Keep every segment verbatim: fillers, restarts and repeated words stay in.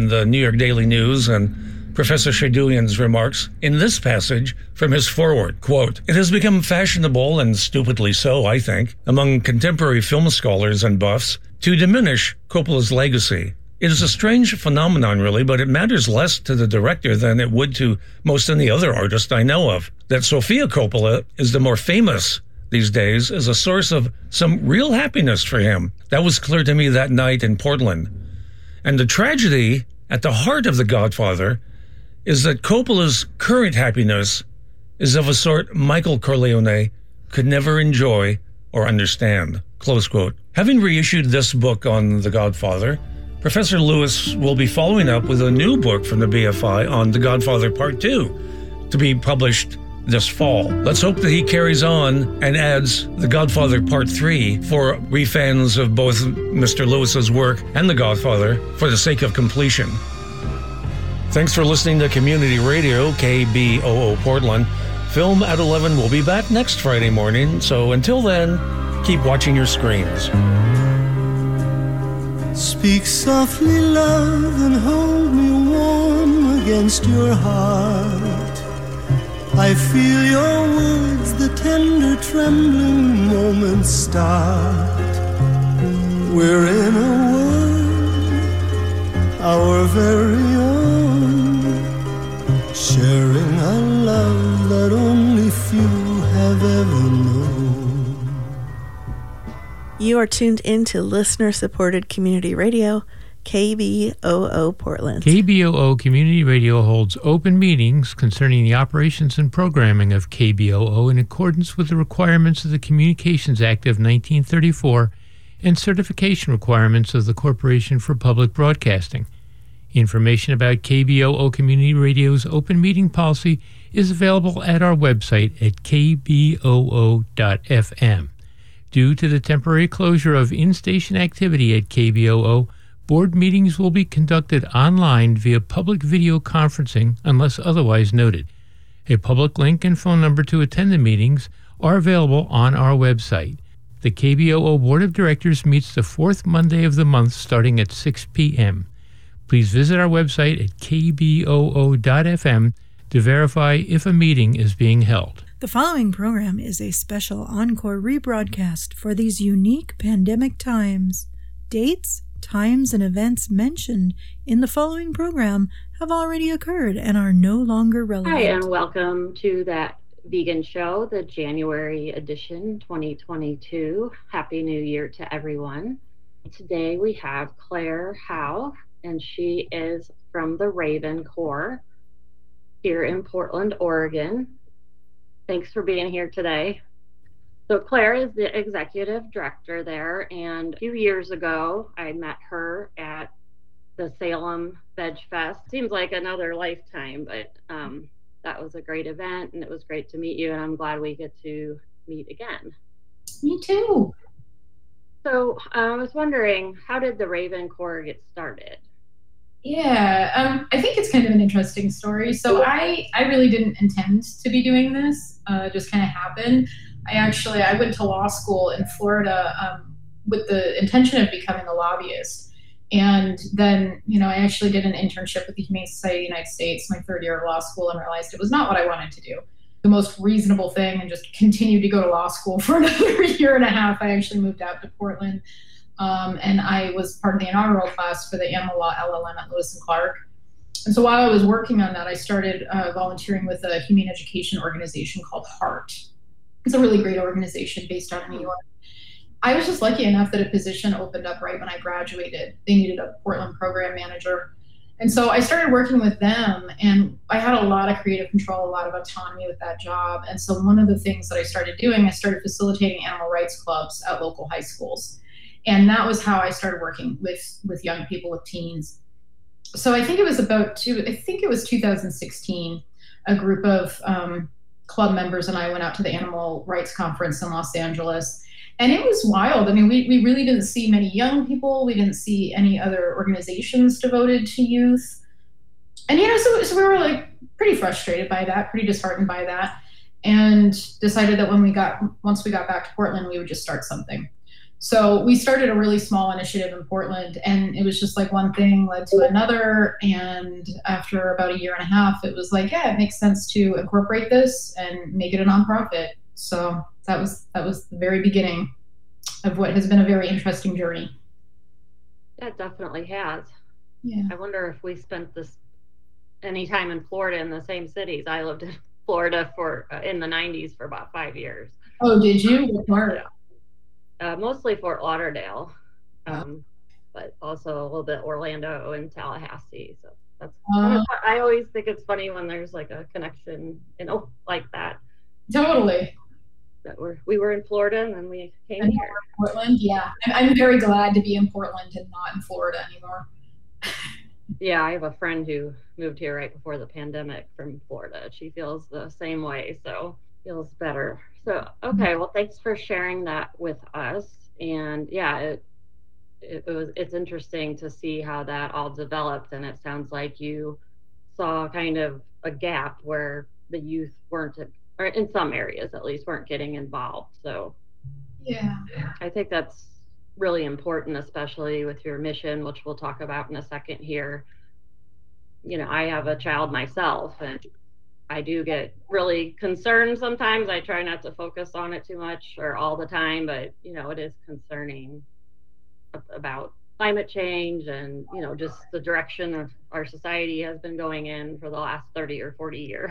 in the New York Daily News and Professor Shadulian's remarks in this passage from his foreword, quote, "It has become fashionable, and stupidly so, I think, among contemporary film scholars and buffs, to diminish Coppola's legacy. It is a strange phenomenon, really, but it matters less to the director than it would to most any other artist I know of. That Sofia Coppola is the more famous these days is a source of some real happiness for him. That was clear to me that night in Portland. And the tragedy at the heart of The Godfather is that Coppola's current happiness is of a sort Michael Corleone could never enjoy or understand," close quote. Having reissued this book on The Godfather, Professor Lewis will be following up with a new book from the B F I on The Godfather Part two to be published this fall. Let's hope that he carries on and adds The Godfather Part three for we fans of both Mister Lewis's work and The Godfather for the sake of completion. Thanks for listening to Community Radio, K B O O Portland. Film at eleven will be back next Friday morning, so until then, keep watching your screens. Speak softly, love, and hold me warm against your heart. I feel your words, the tender trembling moments start. We're in a world, our very own, sharing a love that only few have ever known. You are tuned in to listener-supported community radio, K B O O Portland. K B O O Community Radio holds open meetings concerning the operations and programming of K B O O in accordance with the requirements of the Communications Act of nineteen thirty-four and certification requirements of the Corporation for Public Broadcasting. Information about K B O O Community Radio's open meeting policy is available at our website at k b o o dot f m. Due to the temporary closure of in-station activity at K B O O, board meetings will be conducted online via public video conferencing unless otherwise noted. A public link and phone number to attend the meetings are available on our website. The K B O O Board of Directors meets the fourth Monday of the month starting at six p.m. Please visit our website at k b o o dot f m to verify if a meeting is being held. The following program is a special encore rebroadcast for these unique pandemic times. Dates, times, and events mentioned in the following program have already occurred and are no longer relevant. Hi, and welcome to That Vegan Show, the January edition twenty twenty-two. Happy New Year to everyone. Today we have Claire Howe, and she is from the Raven Corps here in Portland, Oregon. Thanks for being here today. So Claire is the executive director there, and a few years ago, I met her at the Salem Veg Fest. Seems like another lifetime, but um, that was a great event, and it was great to meet you, and I'm glad we get to meet again. Me too. So uh, I was wondering, how did the Raven Corps get started? Yeah, um, I think it's kind of an interesting story. So I, I really didn't intend to be doing this. Uh, it just kind of happened. I actually, I went to law school in Florida um, with the intention of becoming a lobbyist. And then, you know, I actually did an internship with the Humane Society of the United States, my third year of law school, and realized it was not what I wanted to do. The most reasonable thing, and just continued to go to law school for another year and a half. I actually moved out to Portland. Um, and I was part of the inaugural class for the animal law L L M at Lewis and Clark. And so while I was working on that, I started uh, volunteering with a humane education organization called HEART. It's a really great organization based out of New York. I was just lucky enough that a position opened up right when I graduated. They needed a Portland program manager. And so I started working with them, and I had a lot of creative control, a lot of autonomy with that job. And so one of the things that I started doing, I started facilitating animal rights clubs at local high schools. And that was how I started working with, with young people, with teens. So I think it was about two, I think it was two thousand sixteen, a group of um, club members and I went out to the Animal Rights Conference in Los Angeles. And it was wild. I mean, we, we really didn't see many young people. We didn't see any other organizations devoted to youth. And, you know, so, so we were like pretty frustrated by that, pretty disheartened by that, and decided that when we got, once we got back to Portland, we would just start something. So we started a really small initiative in Portland, and it was just like one thing led to another. And after about a year and a half, it was like, yeah, it makes sense to incorporate this and make it a nonprofit. So that was that was the very beginning of what has been a very interesting journey. That definitely has. Yeah. I wonder if we spent this any time in Florida in the same cities. I lived in Florida for uh, in the nineties for about five years. Oh, did you? What part? Uh, mostly Fort Lauderdale, um, but also a little bit Orlando and Tallahassee. So that's kind of, I always think it's funny when there's like a connection, you know, like that. Totally. That we're we were in Florida and then we came and here. Portland, yeah. I'm, I'm very glad to be in Portland and not in Florida anymore. Yeah, I have a friend who moved here right before the pandemic from Florida. She feels the same way, so feels better. So, okay, well, thanks for sharing that with us. And yeah, it, it, it was it's interesting to see how that all developed. And it sounds like you saw kind of a gap where the youth weren't, or in some areas at least, weren't getting involved. So yeah, I think that's really important, especially with your mission, which we'll talk about in a second here. You know, I have a child myself, and I do get really concerned sometimes. I try not to focus on it too much or all the time, but, you know, it is concerning about climate change and, you know, just the direction of our society has been going in for the last thirty or forty years.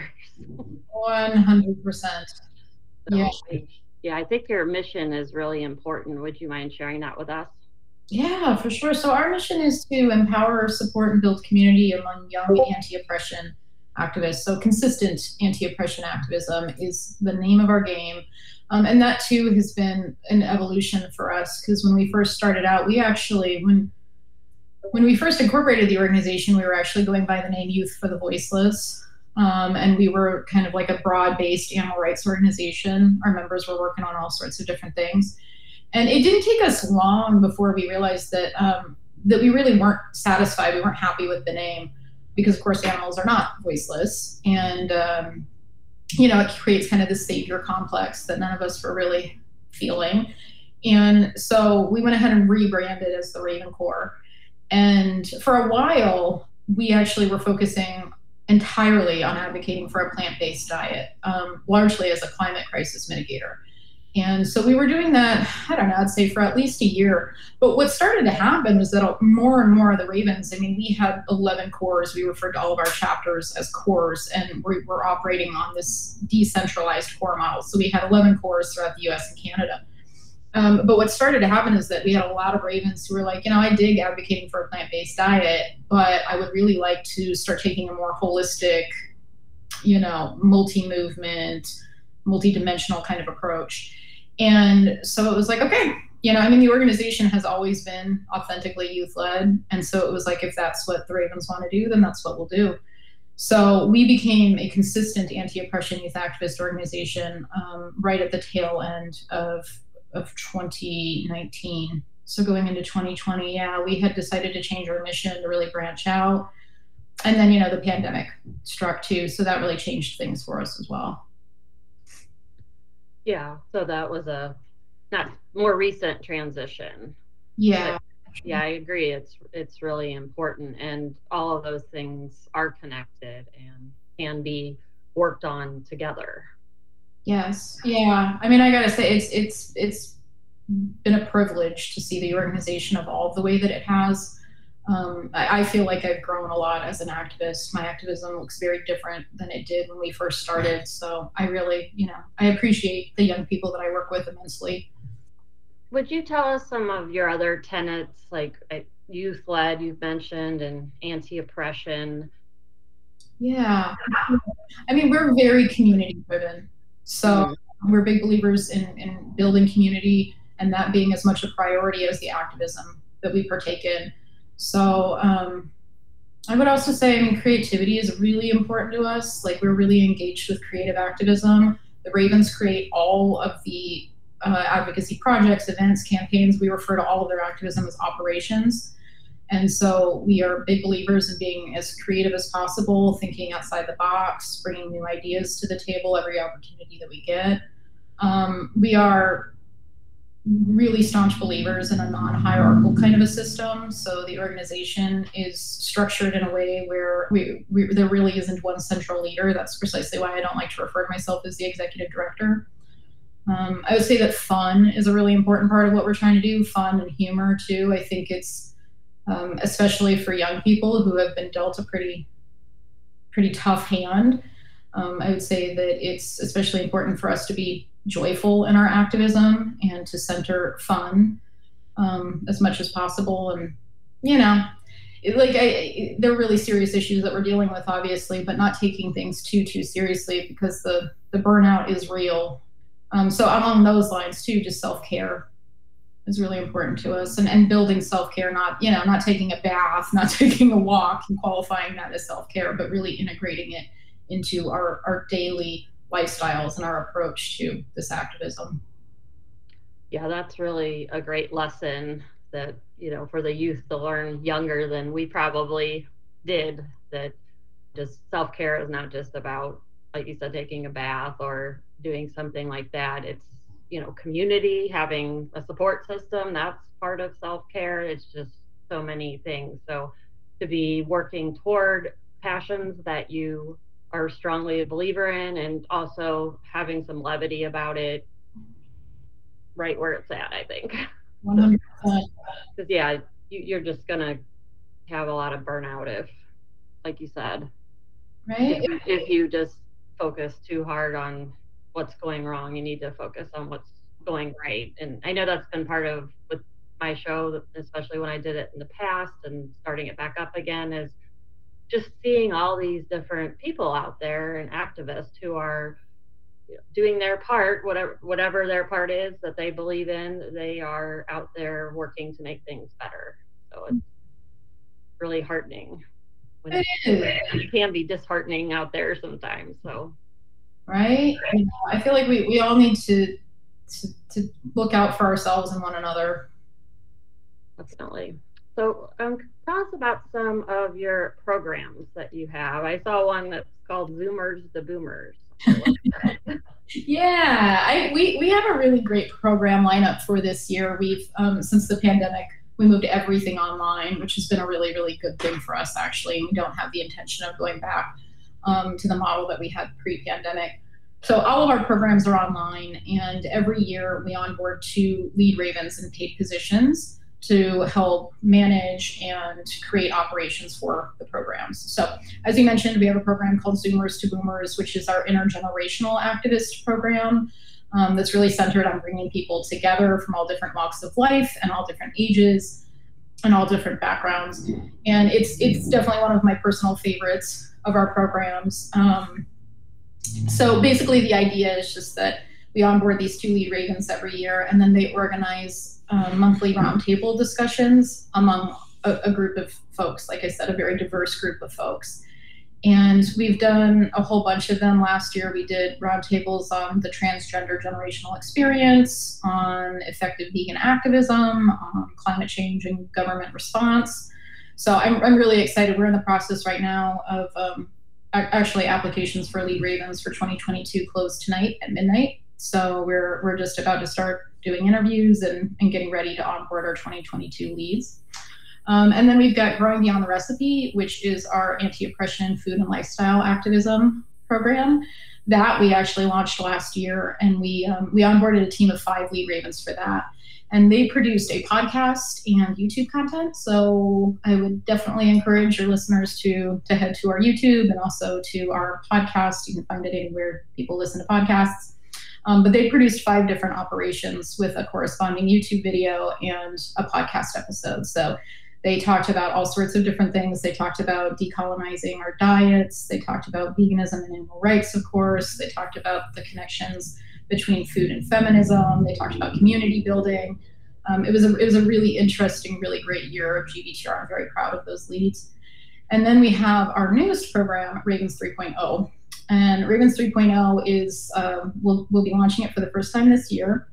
one hundred percent. So, Yeah. Yeah, I think your mission is really important. Would you mind sharing that with us? Yeah, for sure. So our mission is to empower, support, and build community among young anti-oppression activists. So consistent anti-oppression activism is the name of our game. Um, and that too has been an evolution for us, because when we first started out, we actually, when when we first incorporated the organization, we were actually going by the name Youth for the Voiceless. Um, and we were kind of like a broad-based animal rights organization. Our members were working on all sorts of different things. And it didn't take us long before we realized that um, that we really weren't satisfied. We weren't happy with the name, because of course animals are not voiceless. And, um, you know, it creates kind of this savior complex that none of us were really feeling. And so we went ahead and rebranded as the Raven Corps. And for a while, we actually were focusing entirely on advocating for a plant-based diet, um, largely as a climate crisis mitigator. And so we were doing that, I don't know, I'd say for at least a year. But what started to happen was that more and more of the Ravens, I mean, we had eleven corps. We referred to all of our chapters as corps, and we were operating on this decentralized corps model. So we had eleven corps throughout the U S and Canada. Um, but what started to happen is that we had a lot of Ravens who were like, you know, I dig advocating for a plant-based diet, but I would really like to start taking a more holistic, you know, multi-movement, multi-dimensional kind of approach. And so it was like, okay, you know, I mean, the organization has always been authentically youth-led. And so it was like, if that's what the Ravens want to do, then that's what we'll do. So we became a consistent anti-oppression youth activist organization um, right at the tail end of of twenty nineteen. So going into twenty twenty, yeah, we had decided to change our mission to really branch out. And then, you know, the pandemic struck too. So that really changed things for us as well. Yeah, so that was a not more recent transition. Yeah. But, yeah, I agree. It's it's really important, and all of those things are connected and can be worked on together. Yes. Yeah. I mean, I gotta say, it's it's it's been a privilege to see the organization evolve the way that it has. Um, I, I feel like I've grown a lot as an activist. My activism looks very different than it did when we first started. So I really, you know, I appreciate the young people that I work with immensely. Would you tell us some of your other tenets, like youth-led, you've mentioned, and anti-oppression? Yeah. I mean, we're very community-driven. So mm-hmm. we're big believers in, in building community, and that being as much a priority as the activism that we partake in. So um, I would also say, I mean, creativity is really important to us. Like, we're really engaged with creative activism. The Ravens create all of the uh, advocacy projects, events, campaigns. We refer to all of their activism as operations. And so we are big believers in being as creative as possible, thinking outside the box, bringing new ideas to the table every opportunity that we get. Um, we are really staunch believers in a non-hierarchical kind of a system. So the organization is structured in a way where we, we, there really isn't one central leader. That's precisely why I don't like to refer to myself as the executive director. Um, I would say that fun is a really important part of what we're trying to do, fun and humor too. I think it's, um, especially for young people who have been dealt a pretty, pretty tough hand. Um, I would say that it's especially important for us to be joyful in our activism and to center fun um, as much as possible. And, you know, it, like I, they're really serious issues that we're dealing with, obviously, but not taking things too, too seriously because the, the burnout is real. Um, so along those lines too, just self-care is really important to us, and, and building self-care, not, you know, not taking a bath, not taking a walk and qualifying that as self-care, but really integrating it into our, our daily lifestyles and our approach to this activism. Yeah, that's really a great lesson that, you know, for the youth to learn younger than we probably did, that just self-care is not just about, like you said, taking a bath or doing something like that. It's, you know, community, having a support system, that's part of self-care. It's just so many things. So to be working toward passions that you are strongly a believer in, and also having some levity about it, right where it's at, I think. one hundred percent. Because yeah, you, you're just gonna have a lot of burnout if, like you said, right? If, if you just focus too hard on what's going wrong, you need to focus on what's going right. And I know that's been part of with my show, especially when I did it in the past and starting it back up again, is just seeing all these different people out there and activists who are, you know, doing their part, whatever whatever their part is that they believe in, they are out there working to make things better. So it's really heartening. When it is. It can be disheartening out there sometimes. So, right? You know, I feel like we, we all need to, to to look out for ourselves and one another. Definitely. So um, tell us about some of your programs that you have. I saw one that's called Zoomers the Boomers. Yeah, I, we, we have a really great program lineup for this year. We've, um, since the pandemic, we moved everything online, which has been a really, really good thing for us, actually. We don't have the intention of going back um, to the model that we had pre-pandemic. So all of our programs are online, and every year we onboard two lead ravens in paid positions to help manage and create operations for the programs. So as you mentioned, we have a program called Zoomers to Boomers, which is our intergenerational activist program um, that's really centered on bringing people together from all different walks of life and all different ages and all different backgrounds. And it's it's definitely one of my personal favorites of our programs. Um, so basically the idea is just that we onboard these two lead ravens every year, and then they organize Um, monthly roundtable discussions among a, a group of folks, like I said, a very diverse group of folks. And we've done a whole bunch of them. Last year, we did roundtables on the transgender generational experience, on effective vegan activism, on climate change and government response. So I'm, I'm really excited. We're in the process right now of um, actually applications for lead ravens for twenty twenty-two close tonight at midnight. So we're we're just about to start doing interviews and, and getting ready to onboard our twenty twenty-two leads. Um, and then we've got Growing Beyond the Recipe, which is our anti-oppression food and lifestyle activism program that we actually launched last year. And we um, we onboarded a team of five lead ravens for that. And they produced a podcast and YouTube content. So I would definitely encourage your listeners to, to head to our YouTube and also to our podcast. You can find it anywhere people listen to podcasts. Um, but they produced five different operations with a corresponding YouTube video and a podcast episode. So they talked about all sorts of different things. They talked about decolonizing our diets. They talked about veganism and animal rights, of course. They talked about the connections between food and feminism. They talked about community building. Um, it was a it was a really interesting, really great year of G B T R. I'm very proud of those leads. And then we have our newest program, Ravens three point oh. And Ravens three point oh is, uh, we'll, we'll be launching it for the first time this year.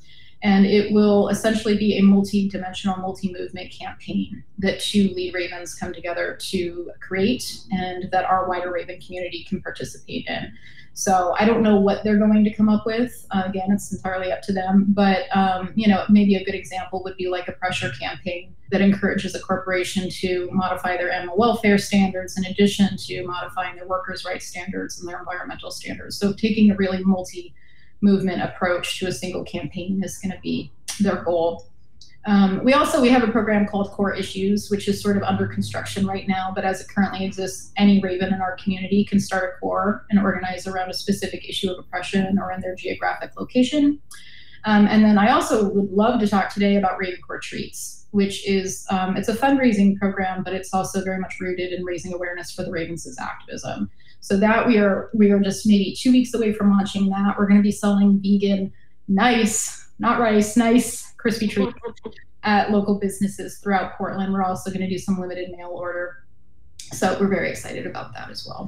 And it will essentially be a multi-dimensional, multi-movement campaign that two lead ravens come together to create and that our wider Raven community can participate in. So I don't know what they're going to come up with. Uh, again, it's entirely up to them. But, um, you know, maybe a good example would be like a pressure campaign that encourages a corporation to modify their animal welfare standards in addition to modifying their workers' rights standards and their environmental standards. So taking a really multi-movement approach to a single campaign is going to be their goal. Um, we also, we have a program called Core Issues, which is sort of under construction right now, but as it currently exists, any Raven in our community can start a core and organize around a specific issue of oppression or in their geographic location. Um, and then I also would love to talk today about Raven Core Treats, which is, um, it's a fundraising program, but it's also very much rooted in raising awareness for the Ravens as activism. So that we are, we are just maybe two weeks away from launching that. We're going to be selling vegan, nice, not rice, nice, crispy treats at local businesses throughout Portland. We're also going to do some limited mail order. So we're very excited about that as well.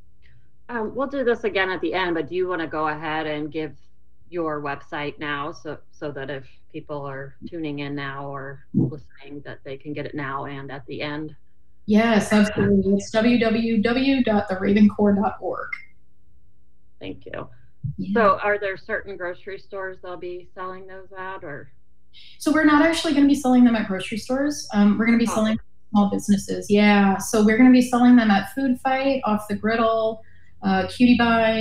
Um, we'll do this again at the end, but do you want to go ahead and give your website now so, so that if people are tuning in now or listening that they can get it now and at the end? Yes, absolutely. It's w w w dot the raven core dot org. Thank you. Yeah. So are there certain grocery stores they'll be selling those at, or? So we're not actually going to be selling them at grocery stores. Um, we're going to be oh. selling small businesses. Yeah. So we're going to be selling them at Food Fight, Off the Griddle, uh, Cutie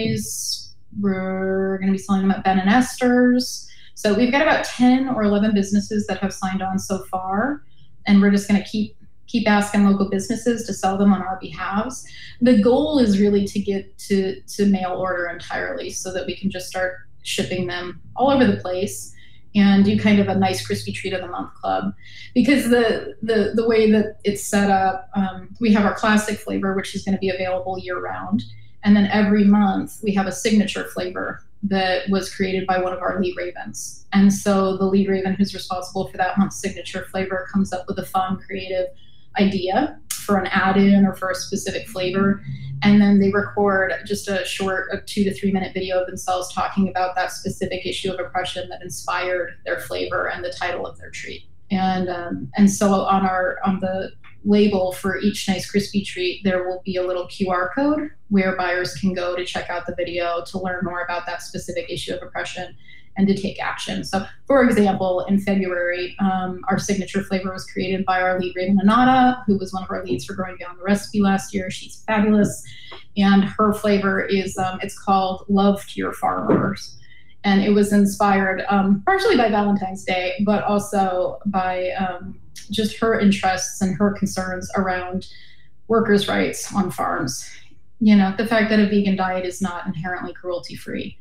Buys. We're going to be selling them at Ben and Esther's. So we've got about ten or eleven businesses that have signed on so far. And we're just going to keep keep asking local businesses to sell them on our behalves. The goal is really to get to, to mail order entirely so that we can just start shipping them all over the place and do kind of a nice crispy treat of the month club. Because the the, the way that it's set up, um, we have our classic flavor, which is going to be available year round. And then every month we have a signature flavor that was created by one of our lead ravens. And so the lead raven who's responsible for that month's signature flavor comes up with a fun, creative idea for an add-in or for a specific flavor. And then they record just a short a two to three minute video of themselves talking about that specific issue of oppression that inspired their flavor and the title of their treat. And um, and so on our on the label for each nice crispy treat, there will be a little Q R code where buyers can go to check out the video to learn more about that specific issue of oppression and to take action. So for example, in February, um, our signature flavor was created by our lead raven, Anata, who was one of our leads for Growing Beyond the Recipe last year. She's fabulous. And her flavor is, um, it's called Love to Your Farmers. And it was inspired um, partially by Valentine's Day, but also by um, just her interests and her concerns around workers' rights on farms. You know, the fact that a vegan diet is not inherently cruelty-free.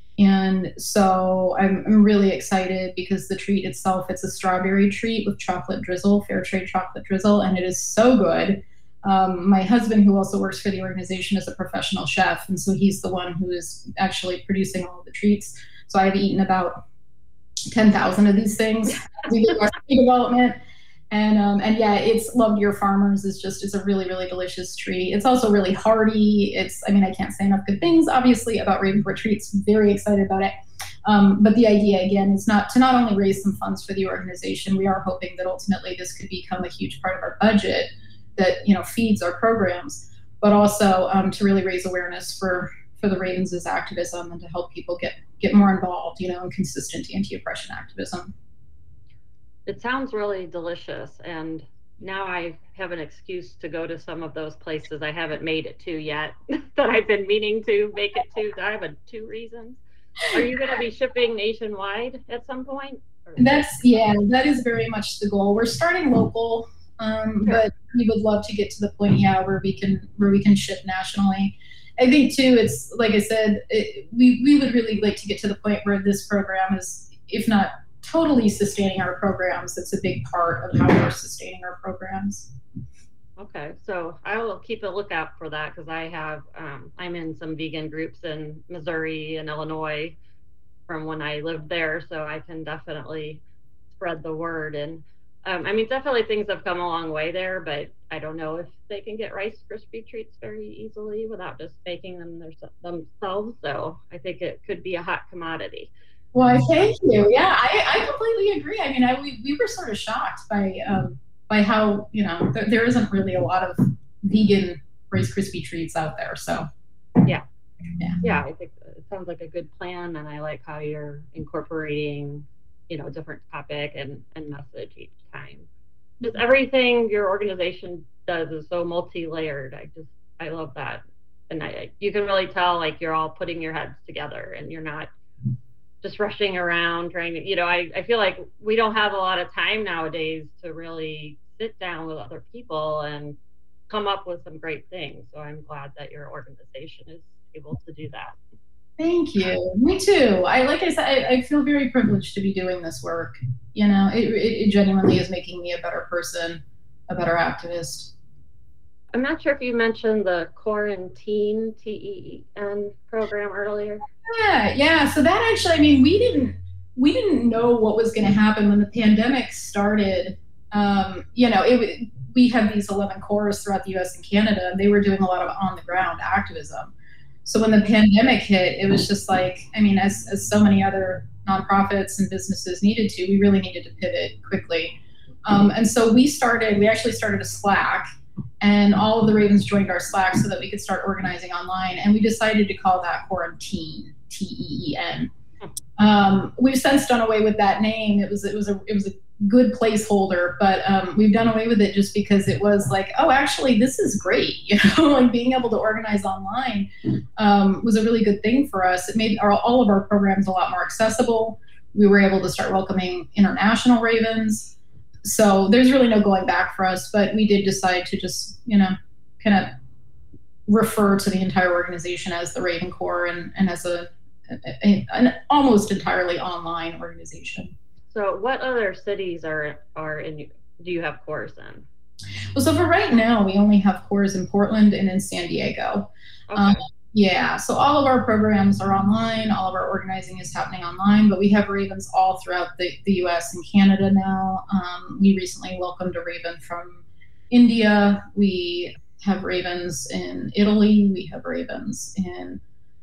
And so I'm, I'm really excited because the treat itself, it's a strawberry treat with chocolate drizzle, fair trade chocolate drizzle, and it is so good. Um, my husband, who also works for the organization, is a professional chef, and so he's the one who is actually producing all of the treats. So I've eaten about ten thousand of these things. We do recipe development. And um, and yeah, it's Love to Your Farmers is just, it's a really, really delicious treat. It's also really hearty. It's, I mean, I can't say enough good things, obviously, about Raven Core Treats. Very excited about it. Um, but the idea, again, is not to not only raise some funds for the organization, we are hoping that ultimately this could become a huge part of our budget that, you know, feeds our programs, but also um, to really raise awareness for, for the Ravens as activism and to help people get, get more involved, you know, in consistent anti-oppression activism. It sounds really delicious, and now I have an excuse to go to some of those places I haven't made it to yet that I've been meaning to make it to. I have a, two reasons. Are you going to be shipping nationwide at some point? Or? That's, yeah, that is very much the goal. We're starting local, um, but we would love to get to the point, yeah, where we can where we can ship nationally. I think too, it's like I said, it, we we would really like to get to the point where this program is, if not totally sustaining our programs, it's a big part of how we're sustaining our programs. Okay, so I will keep a lookout for that because I have, um, I'm in some vegan groups in Missouri and Illinois from when I lived there, so I can definitely spread the word. And um, I mean, definitely things have come a long way there, but I don't know if they can get Rice Krispie treats very easily without just making them their, themselves. So I think it could be a hot commodity. Why, thank you. Yeah, I, I completely agree. I mean, I, we, we were sort of shocked by um, by how, you know, th- there isn't really a lot of vegan Rice Krispie treats out there. So, yeah. Yeah. Yeah, I think it sounds like a good plan, and I like how you're incorporating, you know, different topic and, and message each time. Just everything your organization does is so multi-layered. I just, I love that. And I, you can really tell, like, you're all putting your heads together and you're not just rushing around trying to, you know, I, I feel like we don't have a lot of time nowadays to really sit down with other people and come up with some great things. So I'm glad that your organization is able to do that. Thank you. Me too. I like I said, I, I feel very privileged to be doing this work. You know, it, it, it genuinely is making me a better person, a better activist. I'm not sure if you mentioned the quarantine T E N program earlier. Yeah, yeah. So that actually, I mean, we didn't we didn't know what was going to happen when the pandemic started. Um, you know, it we had these eleven corps throughout the U S and Canada, and they were doing a lot of on the ground activism. So when the pandemic hit, it was just like, I mean, as, as so many other nonprofits and businesses needed to, we really needed to pivot quickly. Um, and so we started, we actually started a Slack, and all of the Ravens joined our Slack so that we could start organizing online. And we decided to call that Quarantine, T E E N. Um, we've since done away with that name. It was, it was a, it was a good placeholder, but um, we've done away with it just because it was like, oh, actually, this is great. You know, like being able to organize online um, was a really good thing for us. It made our, all of our programs a lot more accessible. We were able to start welcoming international Ravens. So there's really no going back for us, but we did decide to just, you know, kind of refer to the entire organization as the Raven Corps and, and as a, a, an almost entirely online organization. So what other cities are are in, do you have corps in? Well, so for right now, we only have corps in Portland and in San Diego. Okay. Um, yeah, so all of our programs are online. All of our organizing is happening online, but we have Ravens all throughout the, the U S and Canada now. Um, we recently welcomed a Raven from India. We have Ravens in Italy. We have Ravens in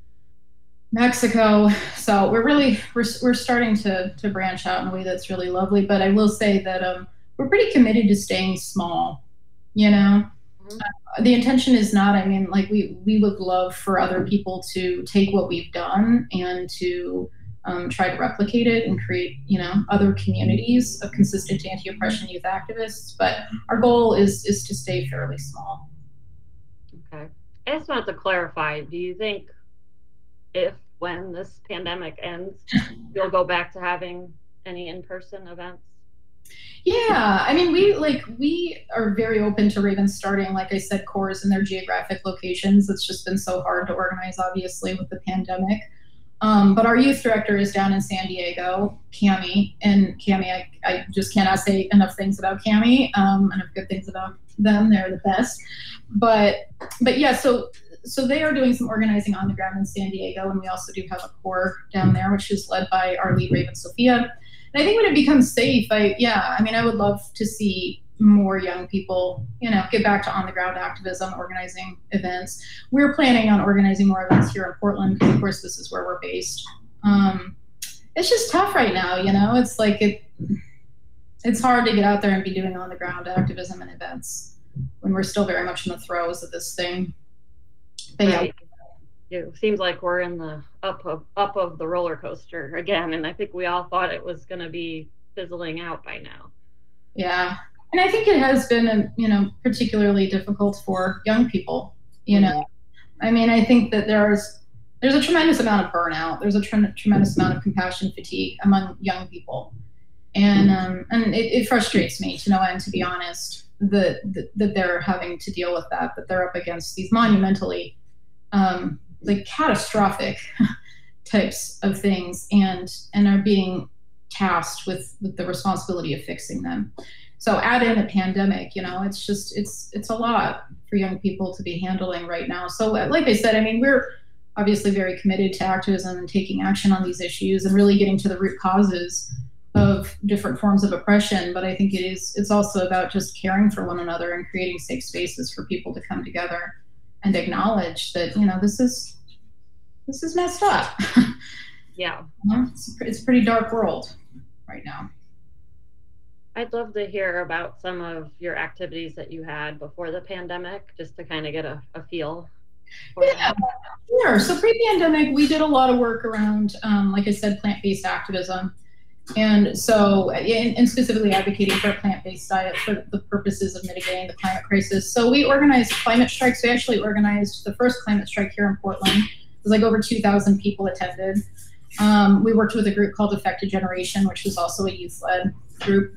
Mexico. So we're really, we're, we're starting to, to branch out in a way that's really lovely. But I will say that um, we're pretty committed to staying small, you know? Mm-hmm. Uh, the intention is not, I mean, like we, we would love for other people to take what we've done and to um, try to replicate it and create, you know, other communities of consistent anti-oppression youth activists. But our goal is, is to stay fairly small. Okay. I just wanted to clarify, do you think if when this pandemic ends, you'll go back to having any in-person events? Yeah, I mean, we like we are very open to Ravens starting, like I said, corps in their geographic locations. It's just been so hard to organize, obviously, with the pandemic. Um, but our youth director is down in San Diego, Cami, and Cami, I, I just cannot say enough things about Cami, um, enough good things about them. They're the best. But but yeah, so. So they are doing some organizing on the ground in San Diego, and we also do have a corps down there, which is led by our lead Raven, Sophia. And I think when it becomes safe, I yeah, I mean, I would love to see more young people, you know, get back to on-the-ground activism, organizing events. We're planning on organizing more events here in Portland, because of course this is where we're based. Um, it's just tough right now, you know. It's like it, it's hard to get out there and be doing on-the-ground activism and events when we're still very much in the throes of this thing. But yeah. Right. It seems like we're in the up of up of the roller coaster again, and I think we all thought it was going to be fizzling out by now. Yeah, and I think it has been, you know, particularly difficult for young people. You know, mm-hmm. I mean, I think that there's there's a tremendous amount of burnout. There's a tre- tremendous amount of compassion fatigue among young people, and um, and it, it frustrates me to no end, to be honest, that, that that they're having to deal with that. That they're up against these monumentally Um, like catastrophic types of things, and and are being tasked with with the responsibility of fixing them. So add in a pandemic, you know, it's just it's it's a lot for young people to be handling right now. So like I said, I mean, we're obviously very committed to activism and taking action on these issues and really getting to the root causes of different forms of oppression. But I think it is it's also about just caring for one another and creating safe spaces for people to come together and acknowledge that, you know, this is this is messed up. Yeah. It's, it's a pretty dark world right now. I'd love to hear about some of your activities that you had before the pandemic, just to kind of get a, a feel for yeah, that. Sure. So pre-pandemic, we did a lot of work around, um, like I said, plant-based activism. And so, and, and specifically advocating for a plant-based diet for the purposes of mitigating the climate crisis. So we organized climate strikes. We actually organized the first climate strike here in Portland. It was like over two thousand people attended. Um, we worked with a group called Affected Generation, which was also a youth-led group.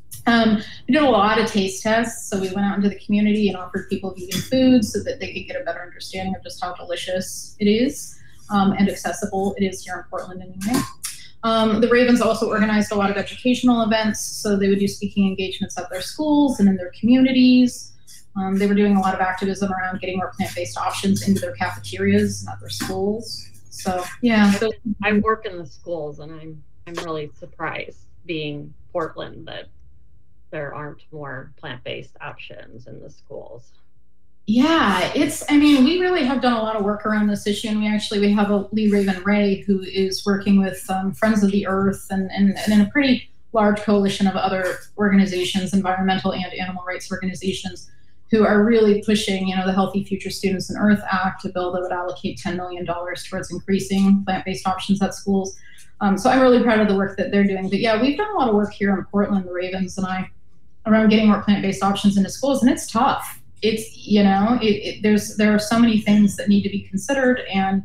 Um, we did a lot of taste tests. So we went out into the community and offered people vegan foods so that they could get a better understanding of just how delicious it is um, and accessible it is here in Portland anyway. Um, the Ravens also organized a lot of educational events. So they would do speaking engagements at their schools and in their communities. Um, they were doing a lot of activism around getting more plant-based options into their cafeterias and at their schools. So, yeah. So I work in the schools, and I'm I'm really surprised, being Portland, that there aren't more plant-based options in the schools. Yeah, it's, I mean, we really have done a lot of work around this issue, and we actually, we have a Lee Raven Ray who is working with um, Friends of the Earth and, and, and in a pretty large coalition of other organizations, environmental and animal rights organizations, who are really pushing, you know, the Healthy Future Students and Earth Act, a bill that would allocate ten million dollars towards increasing plant-based options at schools. Um, so I'm really proud of the work that they're doing. But yeah, we've done a lot of work here in Portland, the Ravens and I, around getting more plant-based options into schools, and it's tough. It's, you know, it, it, there's there are so many things that need to be considered, and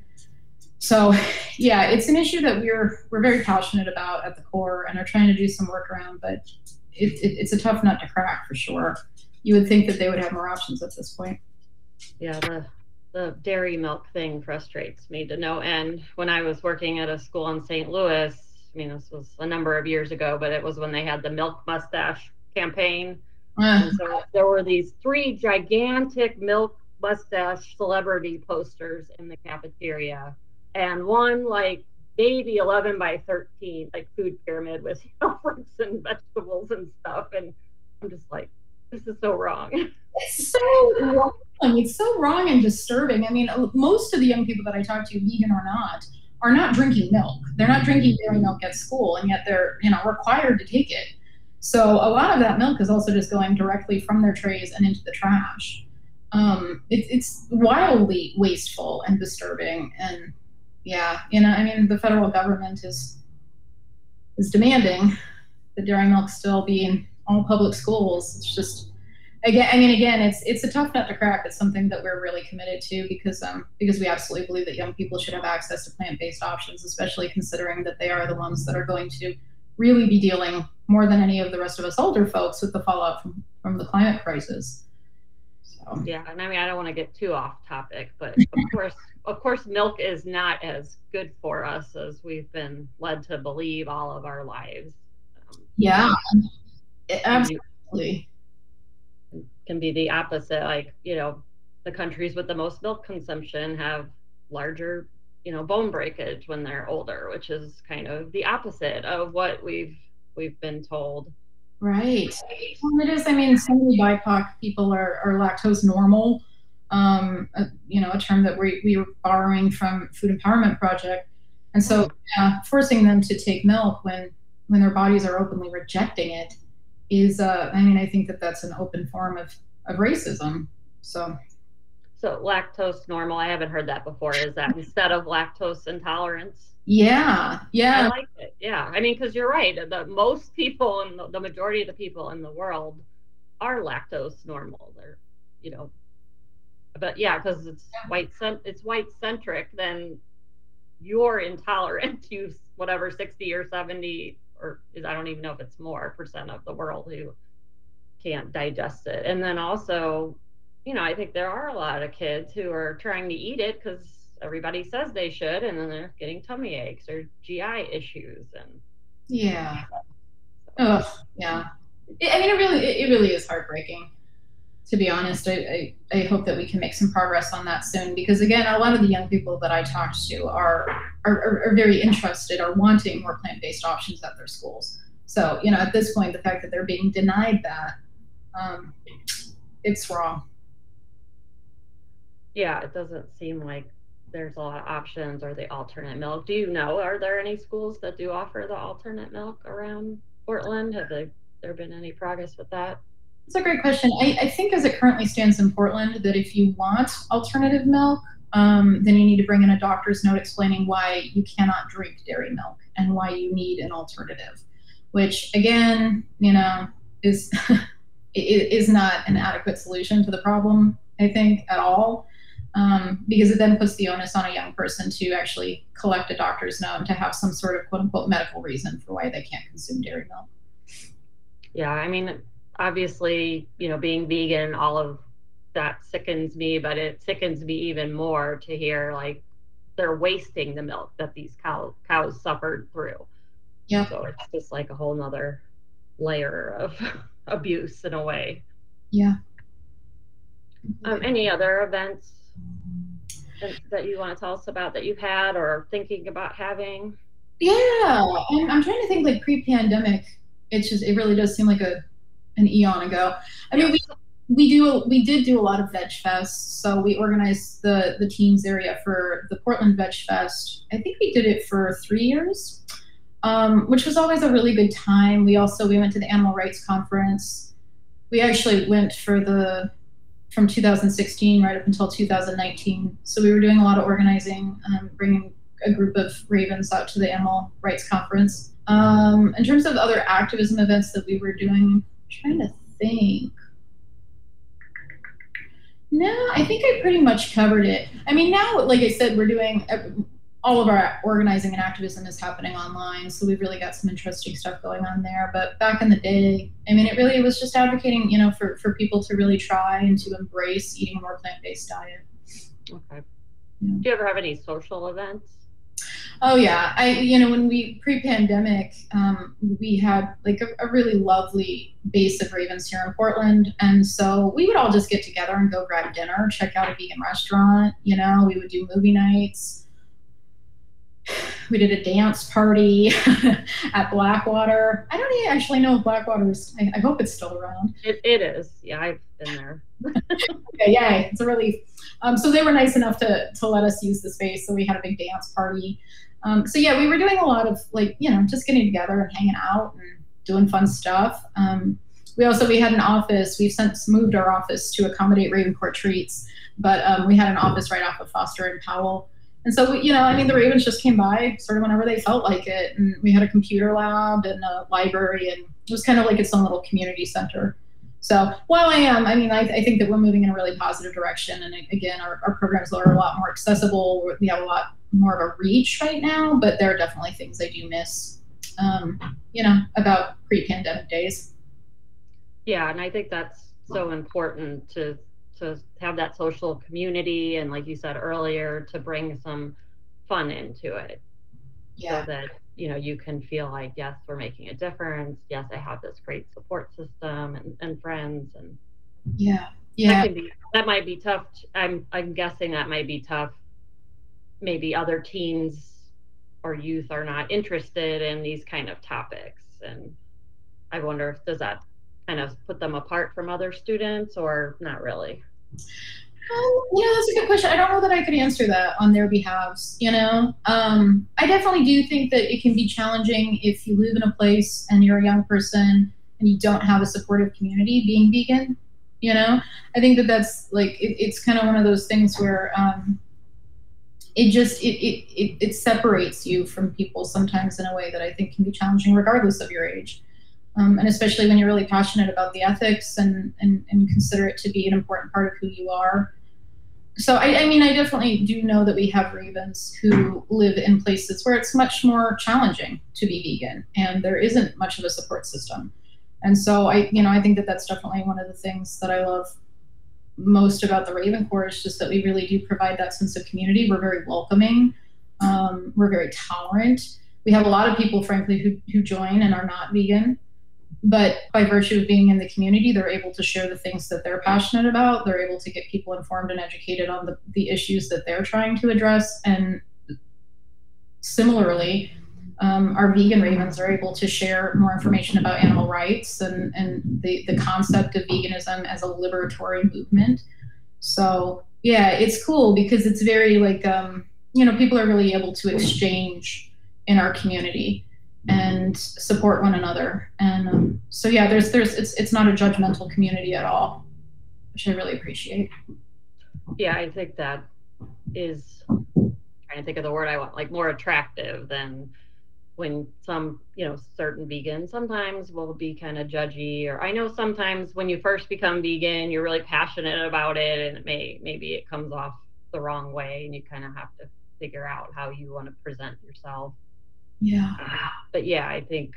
so yeah, it's an issue that we're we're very passionate about at the core, and are trying to do some work around. But it, it, it's a tough nut to crack for sure. You would think that they would have more options at this point. Yeah, the the dairy milk thing frustrates me to no end. When I was working at a school in Saint Louis, I mean, this was a number of years ago, but it was when they had the milk mustache campaign. Uh, and so there were these three gigantic milk mustache celebrity posters in the cafeteria, and one like baby eleven by thirteen, like food pyramid with, you know, fruits and vegetables and stuff. And I'm just like, this is so wrong. It's so wrong. It's so wrong and disturbing. I mean, most of the young people that I talk to, vegan or not, are not drinking milk. They're not drinking dairy milk at school, and yet they're, you know, required to take it. So a lot of that milk is also just going directly from their trays and into the trash. Um, it, it's wildly wasteful and disturbing. And yeah, you know, I mean, the federal government is is demanding that dairy milk still be in all public schools. It's just, again, I mean, again, it's it's a tough nut to crack. It's something that we're really committed to because um because we absolutely believe that young people should have access to plant-based options, especially considering that they are the ones that are going to really be dealing more than any of the rest of us older folks with the fallout from, from the climate crisis. So. Yeah, and I mean, I don't want to get too off topic, but of course, of course, milk is not as good for us as we've been led to believe all of our lives. Um, yeah, it, absolutely. Can be the opposite. Like, you know, the countries with the most milk consumption have larger, you know, bone breakage when they're older, which is kind of the opposite of what we've we've been told. Right. Well, it is. I mean, so many B I P O C people are, are lactose normal. Um, uh, you know, a term that we we were borrowing from Food Empowerment Project, and so yeah, forcing them to take milk when when their bodies are openly rejecting it is. Uh, I mean, I think that that's an open form of of racism. So. So lactose normal, I haven't heard that before. Is that instead of lactose intolerance? Yeah, yeah. I like it. Yeah, I mean, because you're right. The most people and the, the majority of the people in the world are lactose normal. They're, you know, but yeah, because it's white, it's white centric. Then you're intolerant to whatever sixty or seventy, or I don't even know if it's more percent of the world who can't digest it. And then also, you know, I think there are a lot of kids who are trying to eat it because everybody says they should, and then they're getting tummy aches or G I issues. And yeah, oh yeah. I mean, it really, it really is heartbreaking. To be honest, I, I, I hope that we can make some progress on that soon, because again, a lot of the young people that I talked to are are, are very interested, are wanting more plant-based options at their schools. So, you know, at this point, the fact that they're being denied that, um, it's wrong. Yeah, it doesn't seem like there's a lot of options, or the alternate milk. Do you know, are there any schools that do offer the alternate milk around Portland? Have they, there been any progress with that? It's a great question. I, I think as it currently stands in Portland, that if you want alternative milk, um, then you need to bring in a doctor's note explaining why you cannot drink dairy milk and why you need an alternative, which again, you know, is is not an adequate solution to the problem, I think, at all. Um, because it then puts the onus on a young person to actually collect a doctor's note and to have some sort of quote unquote medical reason for why they can't consume dairy milk. Yeah, I mean, obviously, you know, being vegan, all of that sickens me, but it sickens me even more to hear like they're wasting the milk that these cow, cows suffered through. Yeah. So it's just like a whole nother layer of abuse in a way. Yeah. Um, any other events that you want to tell us about that you've had or thinking about having? Yeah, I'm, I'm trying to think like pre-pandemic. It's just, it really does seem like a an eon ago. I mean, we we do we did do a lot of Veg Fest. So we organized the the teens area for the Portland Veg Fest. I think we did it for three years, um, which was always a really good time. We also we went to the Animal Rights Conference. We actually went for the from two thousand sixteen right up until two thousand nineteen. So we were doing a lot of organizing, um, bringing a group of ravens out to the Animal Rights Conference. Um, in terms of other activism events that we were doing, I'm trying to think. No, I think I pretty much covered it. I mean, now, like I said, we're doing, all of our organizing and activism is happening online. So we've really got some interesting stuff going on there. But back in the day, I mean, it really was just advocating, you know, for, for people to really try and to embrace eating a more plant-based diet. Okay. Yeah. Do you ever have any social events? Oh yeah, I you know when we pre-pandemic, um, we had like a, a really lovely base of ravens here in Portland, and so we would all just get together and go grab dinner, check out a vegan restaurant. You know, we would do movie nights. We did a dance party at Blackwater. I don't even actually know if Blackwater is. I, I hope it's still around. It it is. Yeah, I've been there. Okay, yay! It's a relief. Um, so they were nice enough to to let us use the space. So we had a big dance party. Um, so yeah, we were doing a lot of like, you know, just getting together and hanging out and doing fun stuff. Um, we also, we had an office, we've since moved our office to accommodate Raven Court treats, but um, we had an office right off of Foster and Powell. And so, we, you know, I mean, the Ravens just came by sort of whenever they felt like it. And we had a computer lab and a library, and it was kind of like its own little community center. So while I am, I mean, I, I think that we're moving in a really positive direction. And again, our, our programs are a lot more accessible. We have a lot more of a reach right now, but there are definitely things I do miss, um, you know, about pre-pandemic days. Yeah, and I think that's so important to to have that social community, and like you said earlier, to bring some fun into it. Yeah. So that, you know, you can feel like, yes, we're making a difference. Yes, I have this great support system and, and friends. And yeah, yeah, that can be, that might be tough. I'm I'm guessing that might be tough. Maybe other teens or youth are not interested in these kind of topics, and I wonder if does that kind of put them apart from other students, or not really? Um, yeah, that's a good question. I don't know that I could answer that on their behalves, you know? Um, I definitely do think that it can be challenging if you live in a place and you're a young person and you don't have a supportive community being vegan, you know? I think that that's like, it, it's kind of one of those things where um, it just, it, it, it, it separates you from people sometimes in a way that I think can be challenging regardless of your age. Um, and especially when you're really passionate about the ethics and, and, and consider it to be an important part of who you are. So, I, I mean, I definitely do know that we have ravens who live in places where it's much more challenging to be vegan, and there isn't much of a support system. And so, I, you know, I think that that's definitely one of the things that I love most about the Raven Corps is just that we really do provide that sense of community. We're very welcoming. Um, we're very tolerant. We have a lot of people, frankly, who, who join and are not vegan. But by virtue of being in the community, they're able to share the things that they're passionate about. They're able to get people informed and educated on the, the issues that they're trying to address. And similarly, um, our vegan ravens are able to share more information about animal rights and, and the, the concept of veganism as a liberatory movement. So, Yeah, it's cool because it's very like, um, you know, people are really able to exchange in our community and support one another. And um, so, yeah, there's, there's, it's, it's not a judgmental community at all, which I really appreciate. Yeah, I think that is, trying to think of the word I want, like more attractive than when some, you know, certain vegans sometimes will be kind of judgy, or I know sometimes when you first become vegan, you're really passionate about it and it may, maybe it comes off the wrong way and you kind of have to figure out how you want to present yourself. Yeah. Uh, but yeah, I think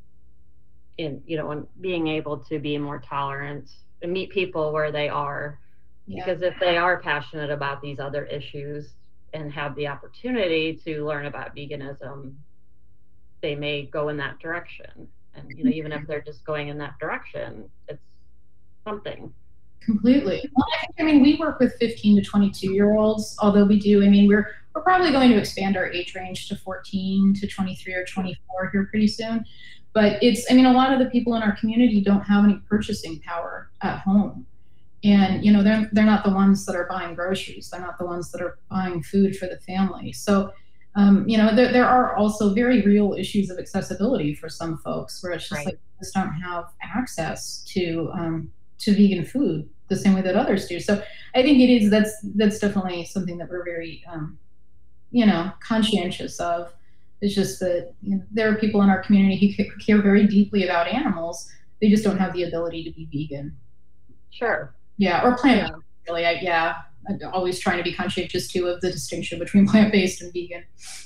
in, you know, and being able to be more tolerant and meet people where they are, yeah. Because if they are passionate about these other issues and have the opportunity to learn about veganism, they may go in that direction. And, you know, even if they're just going in that direction, it's something. Completely. Well, I think, I mean, we work with fifteen to twenty-two year olds, although we do, I mean, we're, we're probably going to expand our age range to fourteen to twenty-three or twenty-four here pretty soon. But it's, I mean, a lot of the people in our community don't have any purchasing power at home. And, you know, they're, they're not the ones that are buying groceries. They're not the ones that are buying food for the family. So, Um, you know, there, there are also very real issues of accessibility for some folks where it's just right. like they just don't have access to um, to vegan food the same way that others do. So I think it is that's that's definitely something that we're very, um, you know, conscientious of. It's just that, you know, there are people in our community who care very deeply about animals. They just don't have the ability to be vegan. Sure. Yeah, or plant-based, yeah. really. I, yeah. I'm always trying to be conscientious too of the distinction between plant-based and vegan.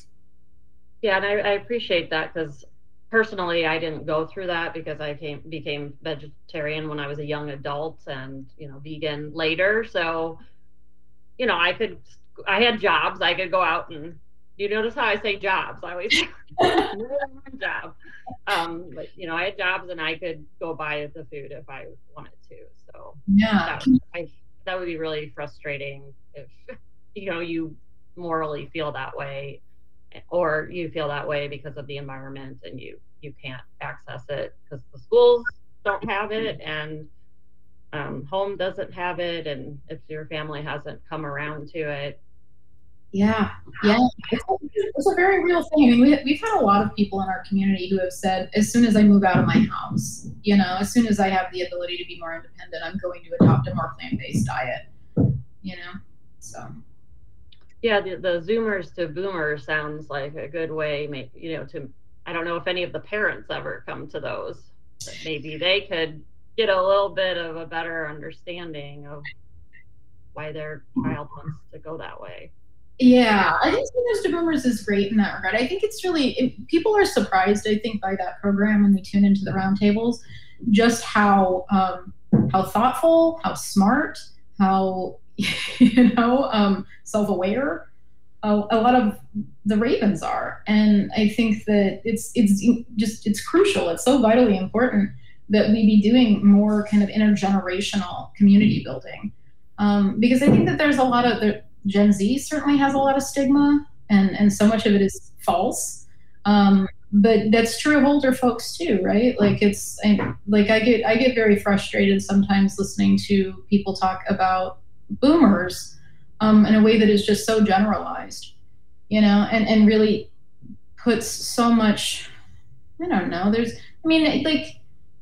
Yeah, and I, I appreciate that because personally, I didn't go through that because I came became vegetarian when I was a young adult and, you know, vegan later. So, you know, I could, I had jobs. I could go out and, you notice how I say jobs. I always say one job. Um, but, you know, I had jobs and I could go buy the food if I wanted to. So, yeah. That, I, that would be really frustrating if, you know, you morally feel that way or you feel that way because of the environment and you, you can't access it because the schools don't have it and um, home doesn't have it. And if your family hasn't come around to it. Yeah, yeah, it's a, it's a very real thing. I mean, we, we've had a lot of people in our community who have said, as soon as I move out of my house, you know, as soon as I have the ability to be more independent, I'm going to adopt a more plant-based diet, you know, so. Yeah, the, the Zoomers to Boomers sounds like a good way, you know, to, I don't know if any of the parents ever come to those, but maybe they could get a little bit of a better understanding of why their child wants to go that way. Yeah, I think Zoomers to Boomers is great in that regard. I think it's really, it, people are surprised, I think, by that program when they tune into the roundtables, just how um, how thoughtful, how smart, how, you know, um, self-aware a, a lot of the Ravens are. And I think that it's it's just, it's crucial. It's so vitally important that we be doing more kind of intergenerational community building. Um, because I think that there's a lot of, the, Gen Z certainly has a lot of stigma and, and so much of it is false. Um, but that's true of older folks too, right? Like it's I, like I get I get very frustrated sometimes listening to people talk about boomers um, in a way that is just so generalized, you know, and, and really puts so much, I don't know, there's, I mean, like,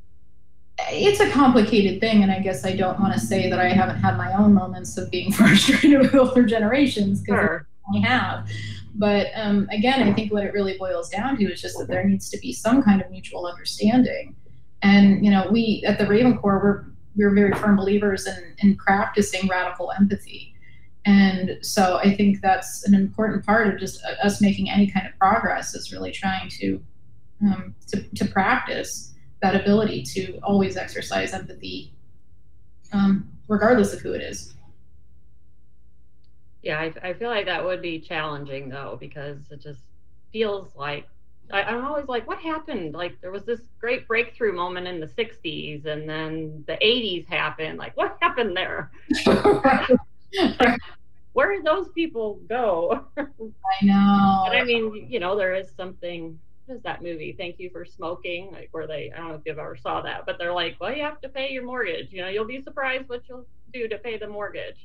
it's a complicated thing, and I guess I don't want to say that I haven't had my own moments of being frustrated with older generations, because sure. I have. But um, again, I think what it really boils down to is just that there needs to be some kind of mutual understanding. And, you know, we at the Raven Corps, we're, we're very firm believers in, in practicing radical empathy. And so I think that's an important part of just us making any kind of progress is really trying to um, to, to practice that ability to always exercise empathy, um, regardless of who it is. Yeah, I, I feel like that would be challenging though, because it just feels like, I, I'm always like, what happened? Like there was this great breakthrough moment in the sixties and then the eighties happened. Like what happened there? Like, where did those people go? I know. But I mean, you know, there is something, what is that movie, Thank You for Smoking? Like where they, I don't know if you've ever saw that, but they're like, well, you have to pay your mortgage. You know, you'll be surprised what you'll do to pay the mortgage.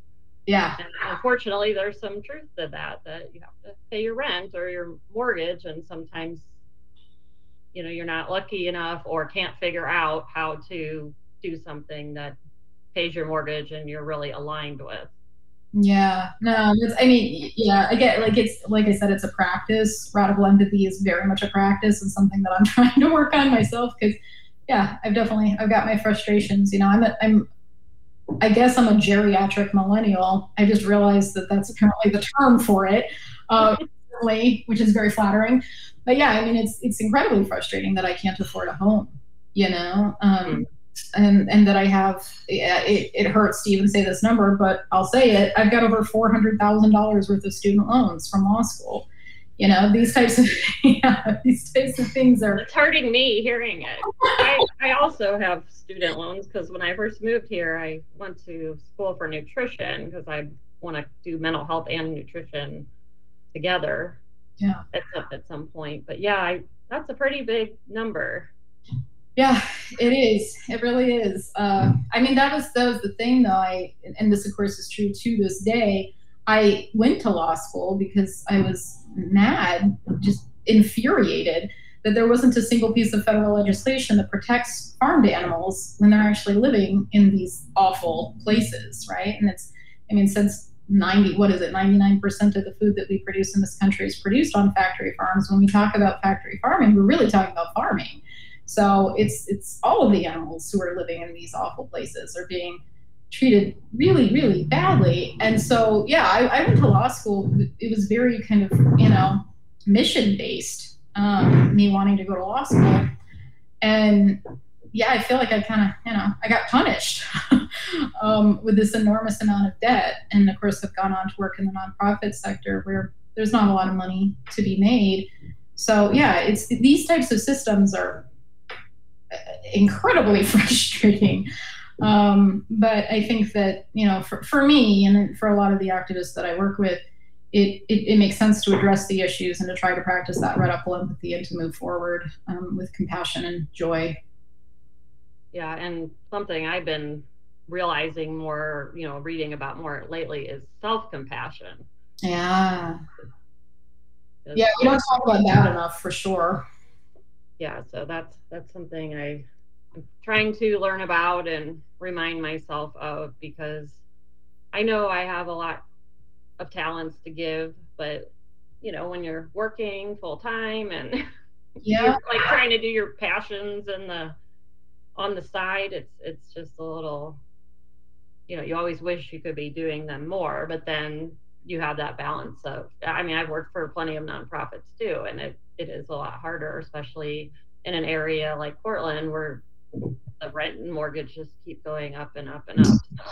Yeah. And unfortunately, there's some truth to that, that you have to pay your rent or your mortgage. And sometimes, you know, you're not lucky enough or can't figure out how to do something that pays your mortgage and you're really aligned with. Yeah, no, it's, I mean, yeah, I get, like, it's, like I said, it's a practice. Radical empathy is very much a practice and something that I'm trying to work on myself. Cause yeah, I've definitely, I've got my frustrations, you know, I'm, a, I'm, I guess I'm a geriatric millennial. I just realized that that's apparently the term for it, uh, which is very flattering. But yeah, I mean, it's, it's incredibly frustrating that I can't afford a home, you know? Um, mm-hmm. And and that I have, it, it hurts to even say this number, but I'll say it. I've got over four hundred thousand dollars worth of student loans from law school. You know, these types of, yeah, these types of things are. It's hurting me hearing it. I, I also have student loans because when I first moved here, I went to school for nutrition because I want to do mental health and nutrition together. Yeah. At, at some point. But yeah, I, that's a pretty big number. Yeah, it is. It really is. Uh, I mean, that was that was the thing, though. I and this, of course, is true to this day. I went to law school because I was mad, just infuriated that there wasn't a single piece of federal legislation that protects farmed animals when they're actually living in these awful places, right? And it's, I mean, since ninety, what is it, ninety-nine percent of the food that we produce in this country is produced on factory farms. When we talk about factory farming, we're really talking about farming. So it's it's all of the animals who are living in these awful places are being treated really, really badly. And so, yeah, I, I went to law school. It was very kind of, you know, mission-based, um, me wanting to go to law school. And yeah, I feel like I kind of, you know, I got punished um, with this enormous amount of debt. And of course, I've gone on to work in the nonprofit sector where there's not a lot of money to be made. So yeah, it's these types of systems are incredibly frustrating. Um, but I think that, you know, for, for me and for a lot of the activists that I work with, it, it, it makes sense to address the issues and to try to practice that radical empathy and to move forward um, with compassion and joy. Yeah, and something I've been realizing more, you know, reading about more lately is self-compassion. Yeah. Yeah, we don't talk about that enough, for sure. Yeah, so that's that's something I, I'm trying to learn about and remind myself of, because I know I have a lot of talents to give, but you know, when you're working full time and yeah, you're like trying to do your passions and the on the side, it's it's just a little, you know, you always wish you could be doing them more, but then you have that balance of, I mean, I've worked for plenty of nonprofits too, and it, it is a lot harder, especially in an area like Portland where the rent and mortgage just keep going up and up and up. So.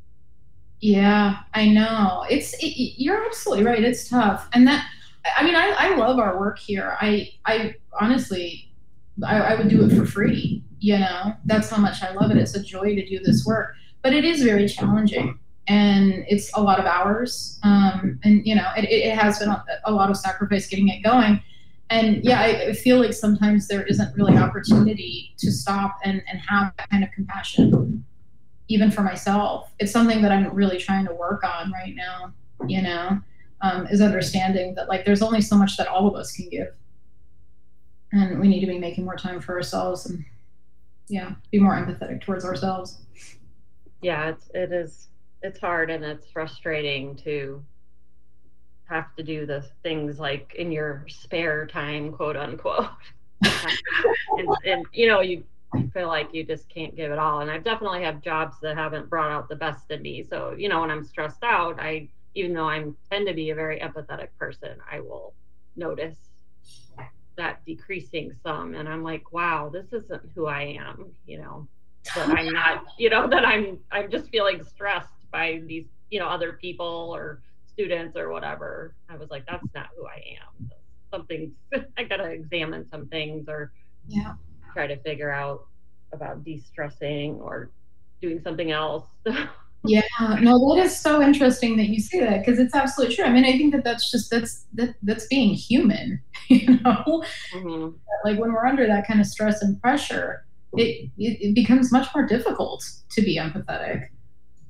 Yeah, I know. It's, it, you're absolutely right. It's tough. And that, I mean, I, I love our work here. I, I honestly, I, I would do it for free. You know, that's how much I love it. It's a joy to do this work, but it is very challenging. And it's a lot of hours. Um, and, you know, it, it has been a, a lot of sacrifice getting it going. And yeah, I, I feel like sometimes there isn't really opportunity to stop and, and have that kind of compassion, even for myself. It's something that I'm really trying to work on right now, you know, um, is understanding that like there's only so much that all of us can give. And we need to be making more time for ourselves and yeah, be more empathetic towards ourselves. Yeah, it's, it is. It's hard and it's frustrating to have to do the things like in your spare time, quote unquote. and, and, you know, you feel like you just can't give it all. And I've definitely have jobs that haven't brought out the best in me. So, you know, when I'm stressed out, I, even though I tend to be a very empathetic person, I will notice that decreasing some. And I'm like, wow, this isn't who I am, you know, that I'm not, you know, that I'm, I'm just feeling stressed by these, you know, other people or students or whatever. I was like, that's not who I am. Something, I gotta examine some things or yeah, try to figure out about de-stressing or doing something else. Yeah, no, that is so interesting that you say that, because it's absolutely true. I mean, I think that that's just, that's, that, that's being human, you know, mm-hmm. Like when we're under that kind of stress and pressure, it, it, it becomes much more difficult to be empathetic.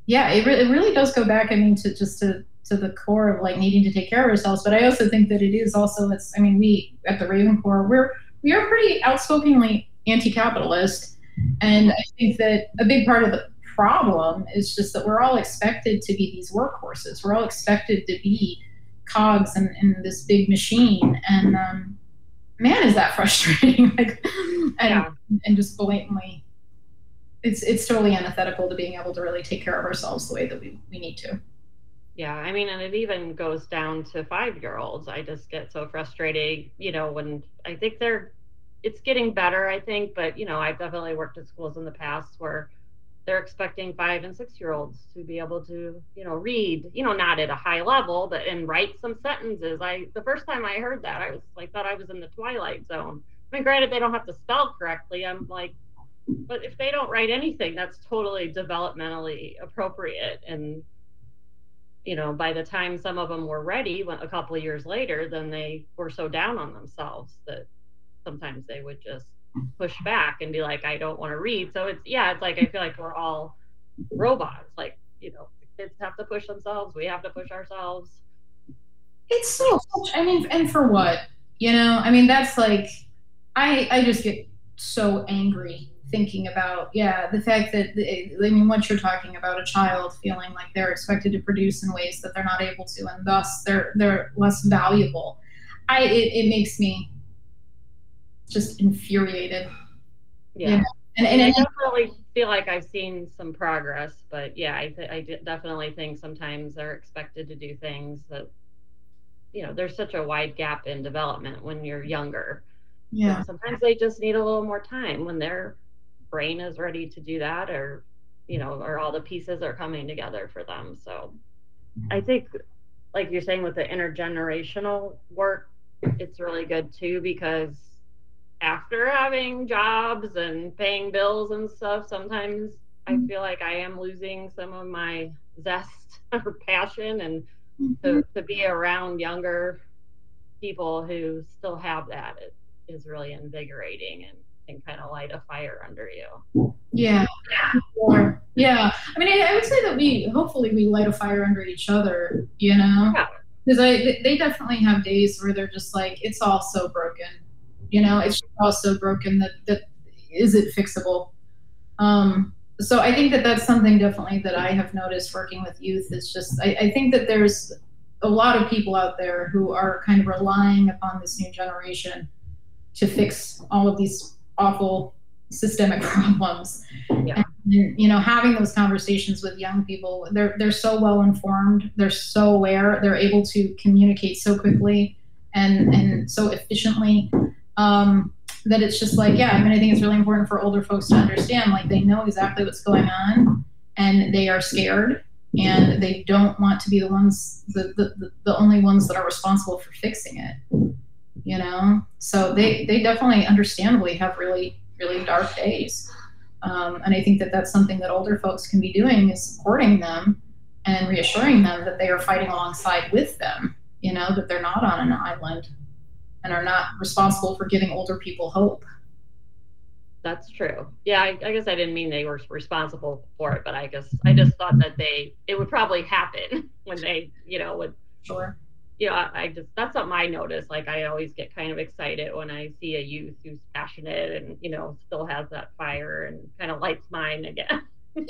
yeah, it, re- it really does go back, I mean, to just to, to the core of like needing to take care of ourselves. But I also think that it is also, it's, I mean, we at the Raven Corps, we're, we are pretty outspokenly anti-capitalist. And I think that a big part of the problem is just that we're all expected to be these workhorses. We're all expected to be cogs in, in this big machine. And um, man, is that frustrating. like, and, Yeah. and just blatantly, it's it's totally antithetical to being able to really take care of ourselves the way that we, we need to. Yeah, I mean, and it even goes down to five-year-olds. I just get so frustrated, you know, when I think they're, it's getting better, I think, but, you know, I've definitely worked at schools in the past where they're expecting five and six-year-olds to be able to, you know, read, you know, not at a high level, but and write some sentences. I, the first time I heard that, I was like, thought I was in the Twilight Zone. I mean, granted, they don't have to spell correctly. I'm like, but if they don't write anything, that's totally developmentally appropriate. And, you know, by the time some of them were ready, a couple of years later, then they were so down on themselves that sometimes they would just push back and be like, I don't want to read. So it's, yeah, it's like, I feel like we're all robots. Like, you know, kids have to push themselves. We have to push ourselves. It's so, I mean, and for what? You know, I mean, that's like, I, I just get so angry thinking about, yeah, the fact that, the, I mean, what you're talking about, a child feeling like they're expected to produce in ways that they're not able to, and thus they're they're less valuable. I it, it makes me just infuriated. Yeah. You know? and, and, and, and I definitely feel like I've seen some progress, but yeah, I, th- I definitely think sometimes they're expected to do things that, you know, there's such a wide gap in development when you're younger. yeah. And sometimes they just need a little more time when their brain is ready to do that, or, you know, or all the pieces are coming together for them. So I think, like you're saying with the intergenerational work, it's really good too, because after having jobs and paying bills and stuff, sometimes I feel like I am losing some of my zest or passion, and to, to be around younger people who still have that, it is really invigorating and can kind of light a fire under you. Yeah. Yeah. Yeah. I mean, I, I would say that we, hopefully we light a fire under each other, you know? Yeah. Because I, they definitely have days where they're just like, it's all so broken, you know? It's all so broken that, that is it fixable? Um, so I think that that's something definitely that I have noticed working with youth is just, I, I think that there's a lot of people out there who are kind of relying upon this new generation to fix all of these awful systemic problems. Yeah. And, you know, having those conversations with young people, they're they're so well informed, they're so aware, they're able to communicate so quickly and and so efficiently, um, that it's just like, yeah, I mean, I think it's really important for older folks to understand, like, they know exactly what's going on and they are scared and they don't want to be the ones, the the, the only ones that are responsible for fixing it. You know, so they, they definitely understandably have really, really dark days. Um, and I think that that's something that older folks can be doing is supporting them and reassuring them that they are fighting alongside with them, you know, that they're not on an island and are not responsible for giving older people hope. That's true. Yeah, I, I guess I didn't mean they were responsible for it, but I guess I just thought that they, it would probably happen when they, you know, would. Sure. You know, I, I just, that's something I notice. Like, I always get kind of excited when I see a youth who's passionate and, you know, still has that fire and kind of lights mine again.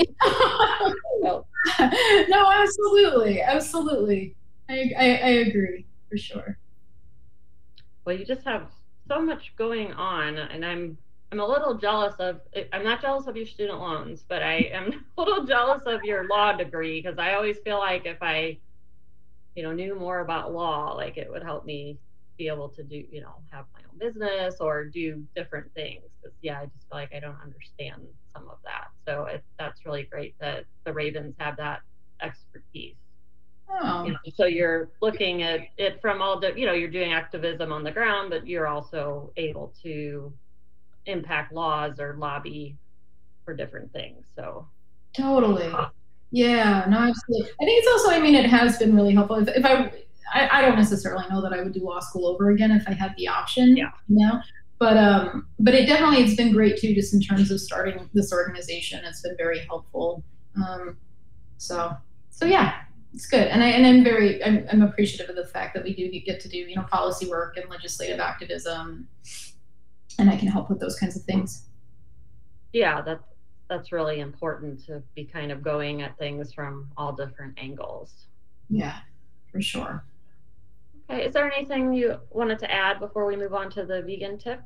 So. No, absolutely. Absolutely. I, I, I agree for sure. Well, you just have so much going on, and I'm, I'm a little jealous of, I'm not jealous of your student loans, but I am a little jealous of your law degree, because I always feel like if I, you know, knew more about law, like it would help me be able to do, you know, have my own business or do different things. Because yeah, I just feel like I don't understand some of that. So it, that's really great that the Ravens have that expertise. Oh. You know, so you're looking at it from all the, you know, you're doing activism on the ground, but you're also able to impact laws or lobby for different things. So totally. Yeah, no, absolutely. I think it's also, I mean, it has been really helpful. If, if I, I, I don't necessarily know that I would do law school over again if I had the option, yeah. you know, but, um, but it definitely, it's been great too, just in terms of starting this organization. It's been very helpful. Um, So, so yeah, it's good. And I, and I'm very, I'm, I'm appreciative of the fact that we do get to do, you know, policy work and legislative activism, and I can help with those kinds of things. Yeah, that's, that's really important to be kind of going at things from all different angles. Yeah, for sure. Okay, is there anything you wanted to add before we move on to the vegan tips?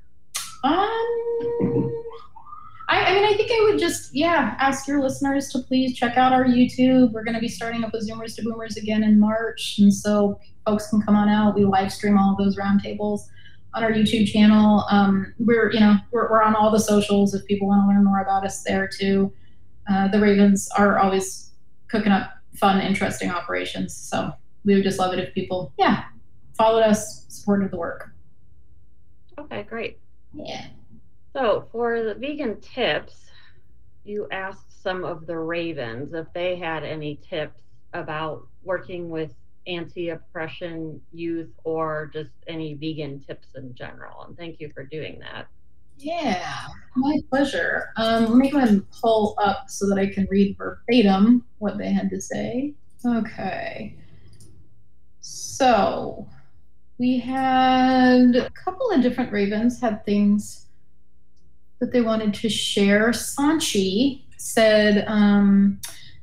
Um, I, I mean, I think I would just, yeah, ask your listeners to please check out our YouTube. We're going to be starting up with Zoomers to Boomers again in March, and so folks can come on out. We live stream all of those roundtables on our YouTube channel. Um, we're, you know, we're, we're on all the socials if people want to learn more about us there too. Uh, the Ravens are always cooking up fun, interesting operations. So we would just love it if people, yeah, followed us, supported the work. Okay, great. Yeah. So for the vegan tips, you asked some of the Ravens if they had any tips about working with anti-oppression youth or just any vegan tips in general. And thank you for doing that. Yeah, my pleasure. Um, let me go ahead and pull up so that I can read verbatim what they had to say. Okay. So we had a couple of different Ravens had things that they wanted to share. Sanchi said, um,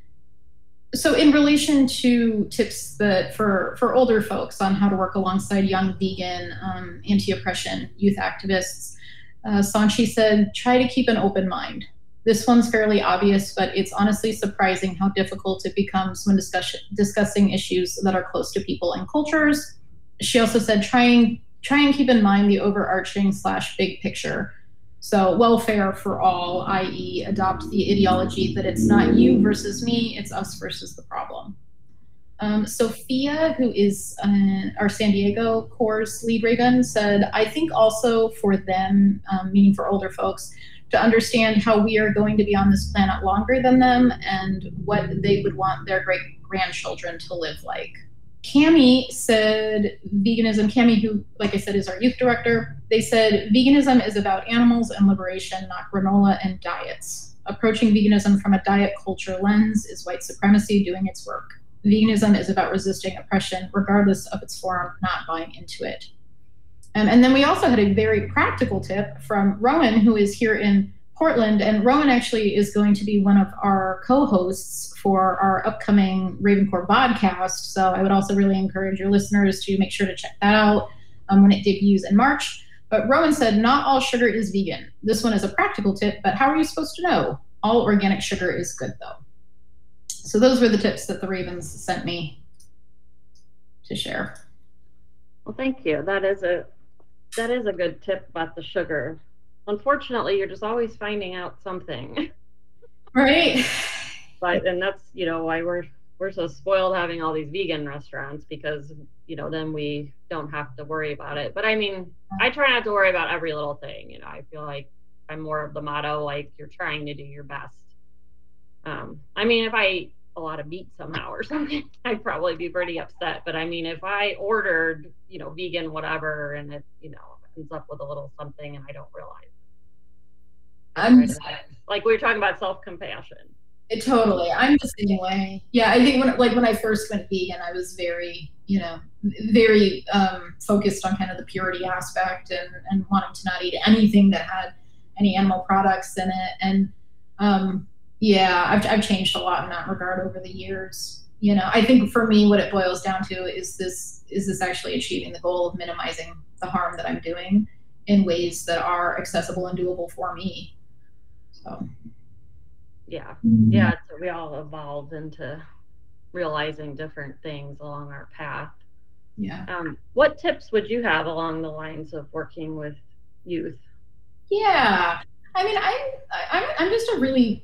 so in relation to tips that for, for older folks on how to work alongside young vegan um, anti-oppression youth activists, uh, Sanchi said, try to keep an open mind. This one's fairly obvious, but it's honestly surprising how difficult it becomes when discuss- discussing issues that are close to people and cultures. She also said, try and, try and keep in mind the overarching slash big picture. So welfare for all, that is adopt the ideology that it's not you versus me, it's us versus the problem. Um, Sophia, who is uh, our San Diego Corps lead Raven, said, I think also for them, um, meaning for older folks, to understand how we are going to be on this planet longer than them and what they would want their great-grandchildren to live like. Cami said veganism, Cami, who, like I said, is our youth director, they said veganism is about animals and liberation, not granola and diets. Approaching veganism from a diet culture lens is white supremacy doing its work. Veganism is about resisting oppression, regardless of its form, not buying into it. Um, and then we also had a very practical tip from Rowan, who is here in Portland. And Rowan actually is going to be one of our co-hosts for our upcoming Ravencore podcast. So I would also really encourage your listeners to make sure to check that out um, when it debuts in March. But Rowan said, not all sugar is vegan. This one is a practical tip, but how are you supposed to know? All organic sugar is good, though. So those were the tips that the Ravens sent me to share. Well, thank you. That is a that is a good tip about the sugar. Unfortunately, you're just always finding out something. Right. But and that's, you know, why we're we're so spoiled having all these vegan restaurants, because, you know, then we don't have to worry about it. But I mean, I try not to worry about every little thing. You know, I feel like I'm more of the motto, like, you're trying to do your best. Um, I mean, if I ate a lot of meat somehow or something, I'd probably be pretty upset. But I mean, if I ordered, you know, vegan whatever, and it, you know, ends up with a little something and I don't realize it. I'm like we were talking about self-compassion. It, totally. I'm the same way. Yeah, I think when like when I first went vegan, I was very, you know, very um, focused on kind of the purity aspect and, and wanting to not eat anything that had any animal products in it. And um, yeah, I've I've changed a lot in that regard over the years. You know, I think for me, what it boils down to is this is this actually achieving the goal of minimizing the harm that I'm doing in ways that are accessible and doable for me. So. Yeah, yeah, so we all evolved into realizing different things along our path. Yeah. Um, what tips would you have along the lines of working with youth? Yeah, I mean, I'm I'm I'm just a really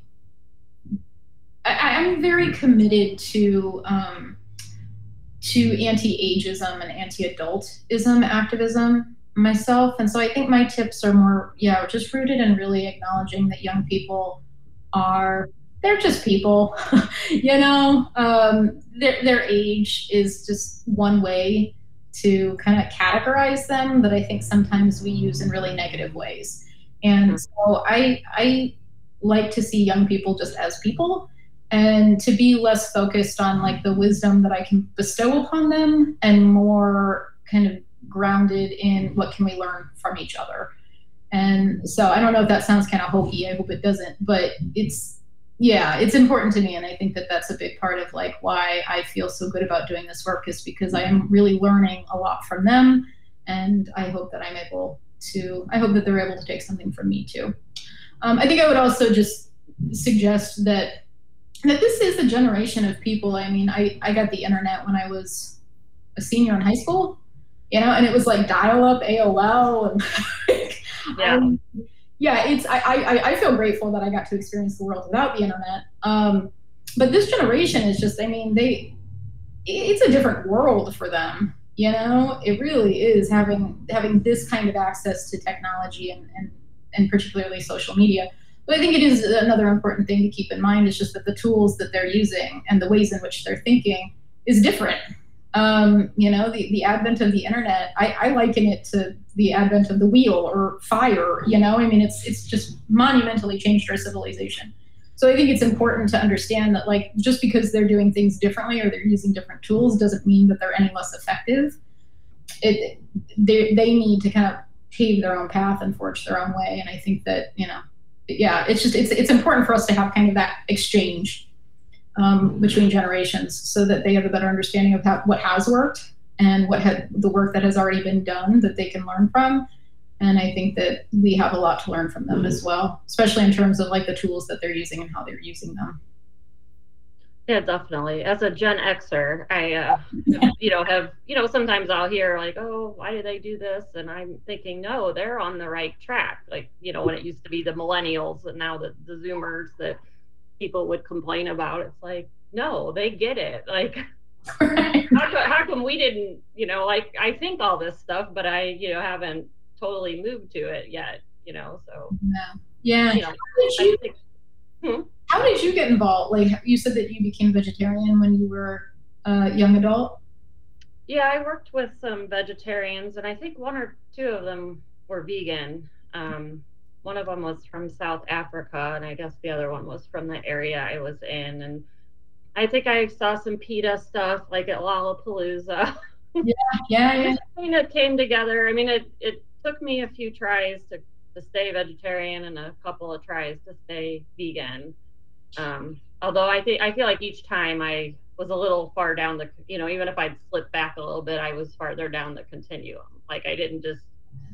I, I'm very committed to um, to anti-ageism and anti-adultism activism myself, and so I think my tips are more yeah just rooted in really acknowledging that young people are they're just people, you know, um, their, their age is just one way to kind of categorize them that I think sometimes we use in really negative ways. And so I, I like to see young people just as people and to be less focused on like the wisdom that I can bestow upon them and more kind of grounded in what can we learn from each other. And so I don't know if that sounds kind of hokey. I hope it doesn't, but it's, yeah, it's important to me. And I think that that's a big part of like why I feel so good about doing this work, is because I am really learning a lot from them. And I hope that I'm able to, I hope that they're able to take something from me too. Um, I think I would also just suggest that that this is a generation of people. I mean, I, I got the internet when I was a senior in high school, you know, and it was like dial-up A O L. And yeah, um, yeah, it's, I, I, I feel grateful that I got to experience the world without the internet. Um, but this generation is just, I mean, they, it's a different world for them. You know, it really is having, having this kind of access to technology and, and, and particularly social media. But I think it is another important thing to keep in mind is just that the tools that they're using and the ways in which they're thinking is different. Um, you know, the, the advent of the internet, I, I liken it to the advent of the wheel or fire, you know, I mean, it's it's just monumentally changed our civilization. So I think it's important to understand that like, just because they're doing things differently or they're using different tools doesn't mean that they're any less effective. It, they, they need to kind of pave their own path and forge their own way. And I think that, you know, yeah, it's just, it's it's important for us to have kind of that exchange um, between generations so that they have a better understanding of how, what has worked and what had the work that has already been done that they can learn from. And I think that we have a lot to learn from them as well, especially in terms of like the tools that they're using and how they're using them. Yeah, definitely. As a Gen Xer, I, uh, you know, have, you know, sometimes I'll hear like, oh, why do they do this? And I'm thinking, no, they're on the right track. Like, you know, when it used to be the millennials and now the, the Zoomers that people would complain about, it's like, no, they get it. Like, Right. how, co- how come we didn't, you know, like, I think all this stuff, but I, you know, haven't totally moved to it yet, you know, so. Yeah. Yeah. You know, How did you, I think, hmm? how did you get involved? Like you said that you became vegetarian when you were a young adult. Yeah, I worked with some vegetarians, and I think one or two of them were vegan. Um, one of them was from South Africa, and I guess the other one was from the area I was in. And I think I saw some PETA stuff, like at Lollapalooza. Yeah, yeah, yeah. I mean, it came together. I mean, it, it took me a few tries to, to stay vegetarian and a couple of tries to stay vegan. Um, although I think I feel like each time I was a little far down the, you know, even if I'd slipped back a little bit, I was farther down the continuum. Like I didn't just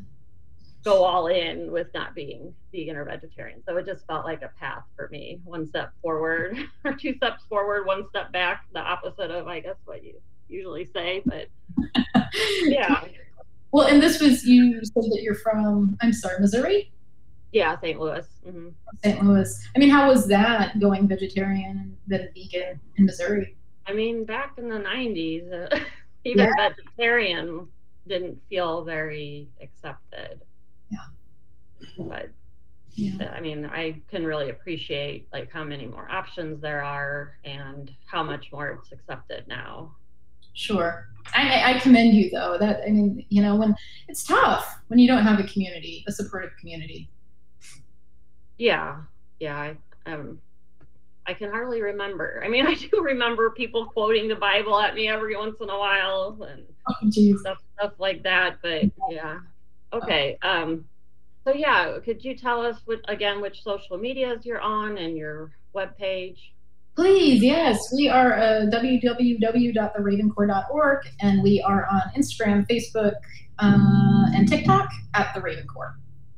go all in with not being vegan or vegetarian. So it just felt like a path for me. One step forward or two steps forward, one step back, the opposite of, I guess, what you usually say. But yeah. Well, and this was, you said that you're from, I'm sorry, Missouri? Yeah, Saint Louis. Mm-hmm. Saint Louis. I mean, how was that going vegetarian and then vegan in Missouri? I mean, back in the nineties, uh, even Yeah. vegetarian didn't feel very accepted. Yeah. But Yeah. I mean, I can really appreciate like how many more options there are and how much more it's accepted now. Sure. I, I commend you though. That, I mean, you know, when it's tough when you don't have a community, a supportive community. Yeah. Yeah. I, um, I can hardly remember. I mean, I do remember people quoting the Bible at me every once in a while and Oh, geez. stuff, stuff like that. But yeah. Okay. Um, so yeah, could you tell us what, again, which social medias you're on and your webpage? Please, yes. We are uh, w w w dot the raven corps dot org, and we are on Instagram, Facebook, uh, and TikTok at the Raven Corps.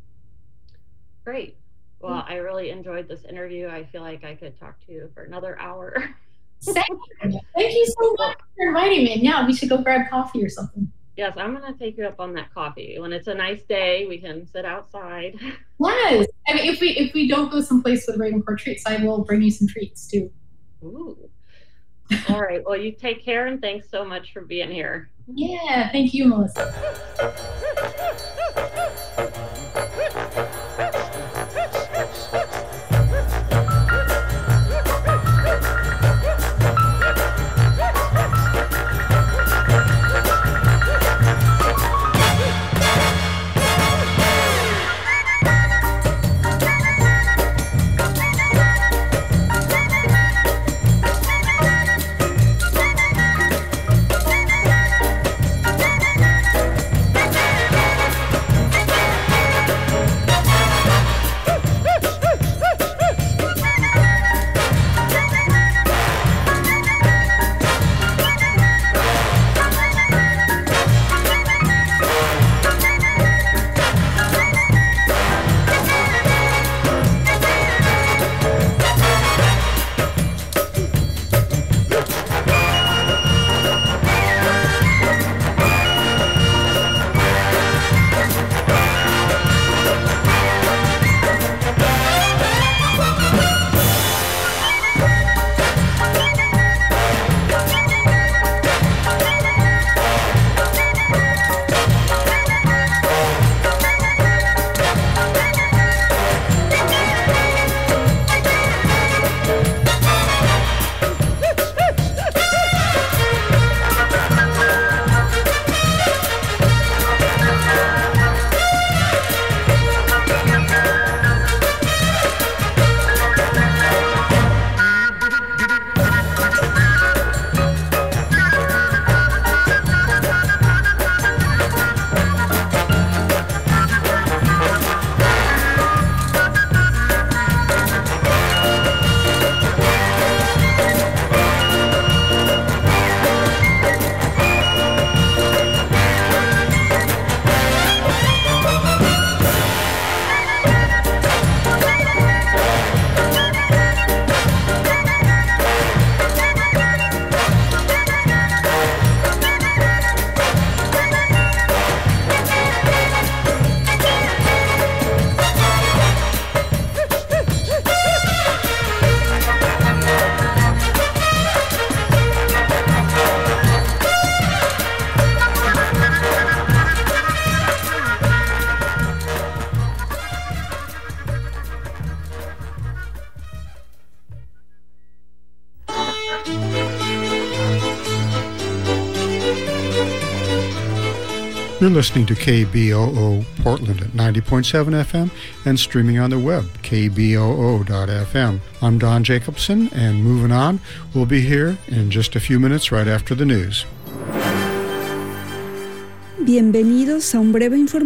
Great. Well, I really enjoyed this interview. I feel like I could talk to you for another hour. Thank you. Thank you so much for inviting me. And yeah, we should go grab coffee or something. Yes, I'm going to take you up on that coffee. When it's a nice day, we can sit outside. Yes. I mean, if we if we don't go someplace with Raven Corps treats, I will bring you some treats too. Ooh. All right. Well, you take care, and thanks so much for being here. Yeah. Thank you, Melissa. You're listening to K B O O Portland at ninety point seven F M and streaming on the web, K B O O dot F M. I'm Don Jacobson, and moving on, we'll be here in just a few minutes right after the news. Bienvenidos a un breve informativo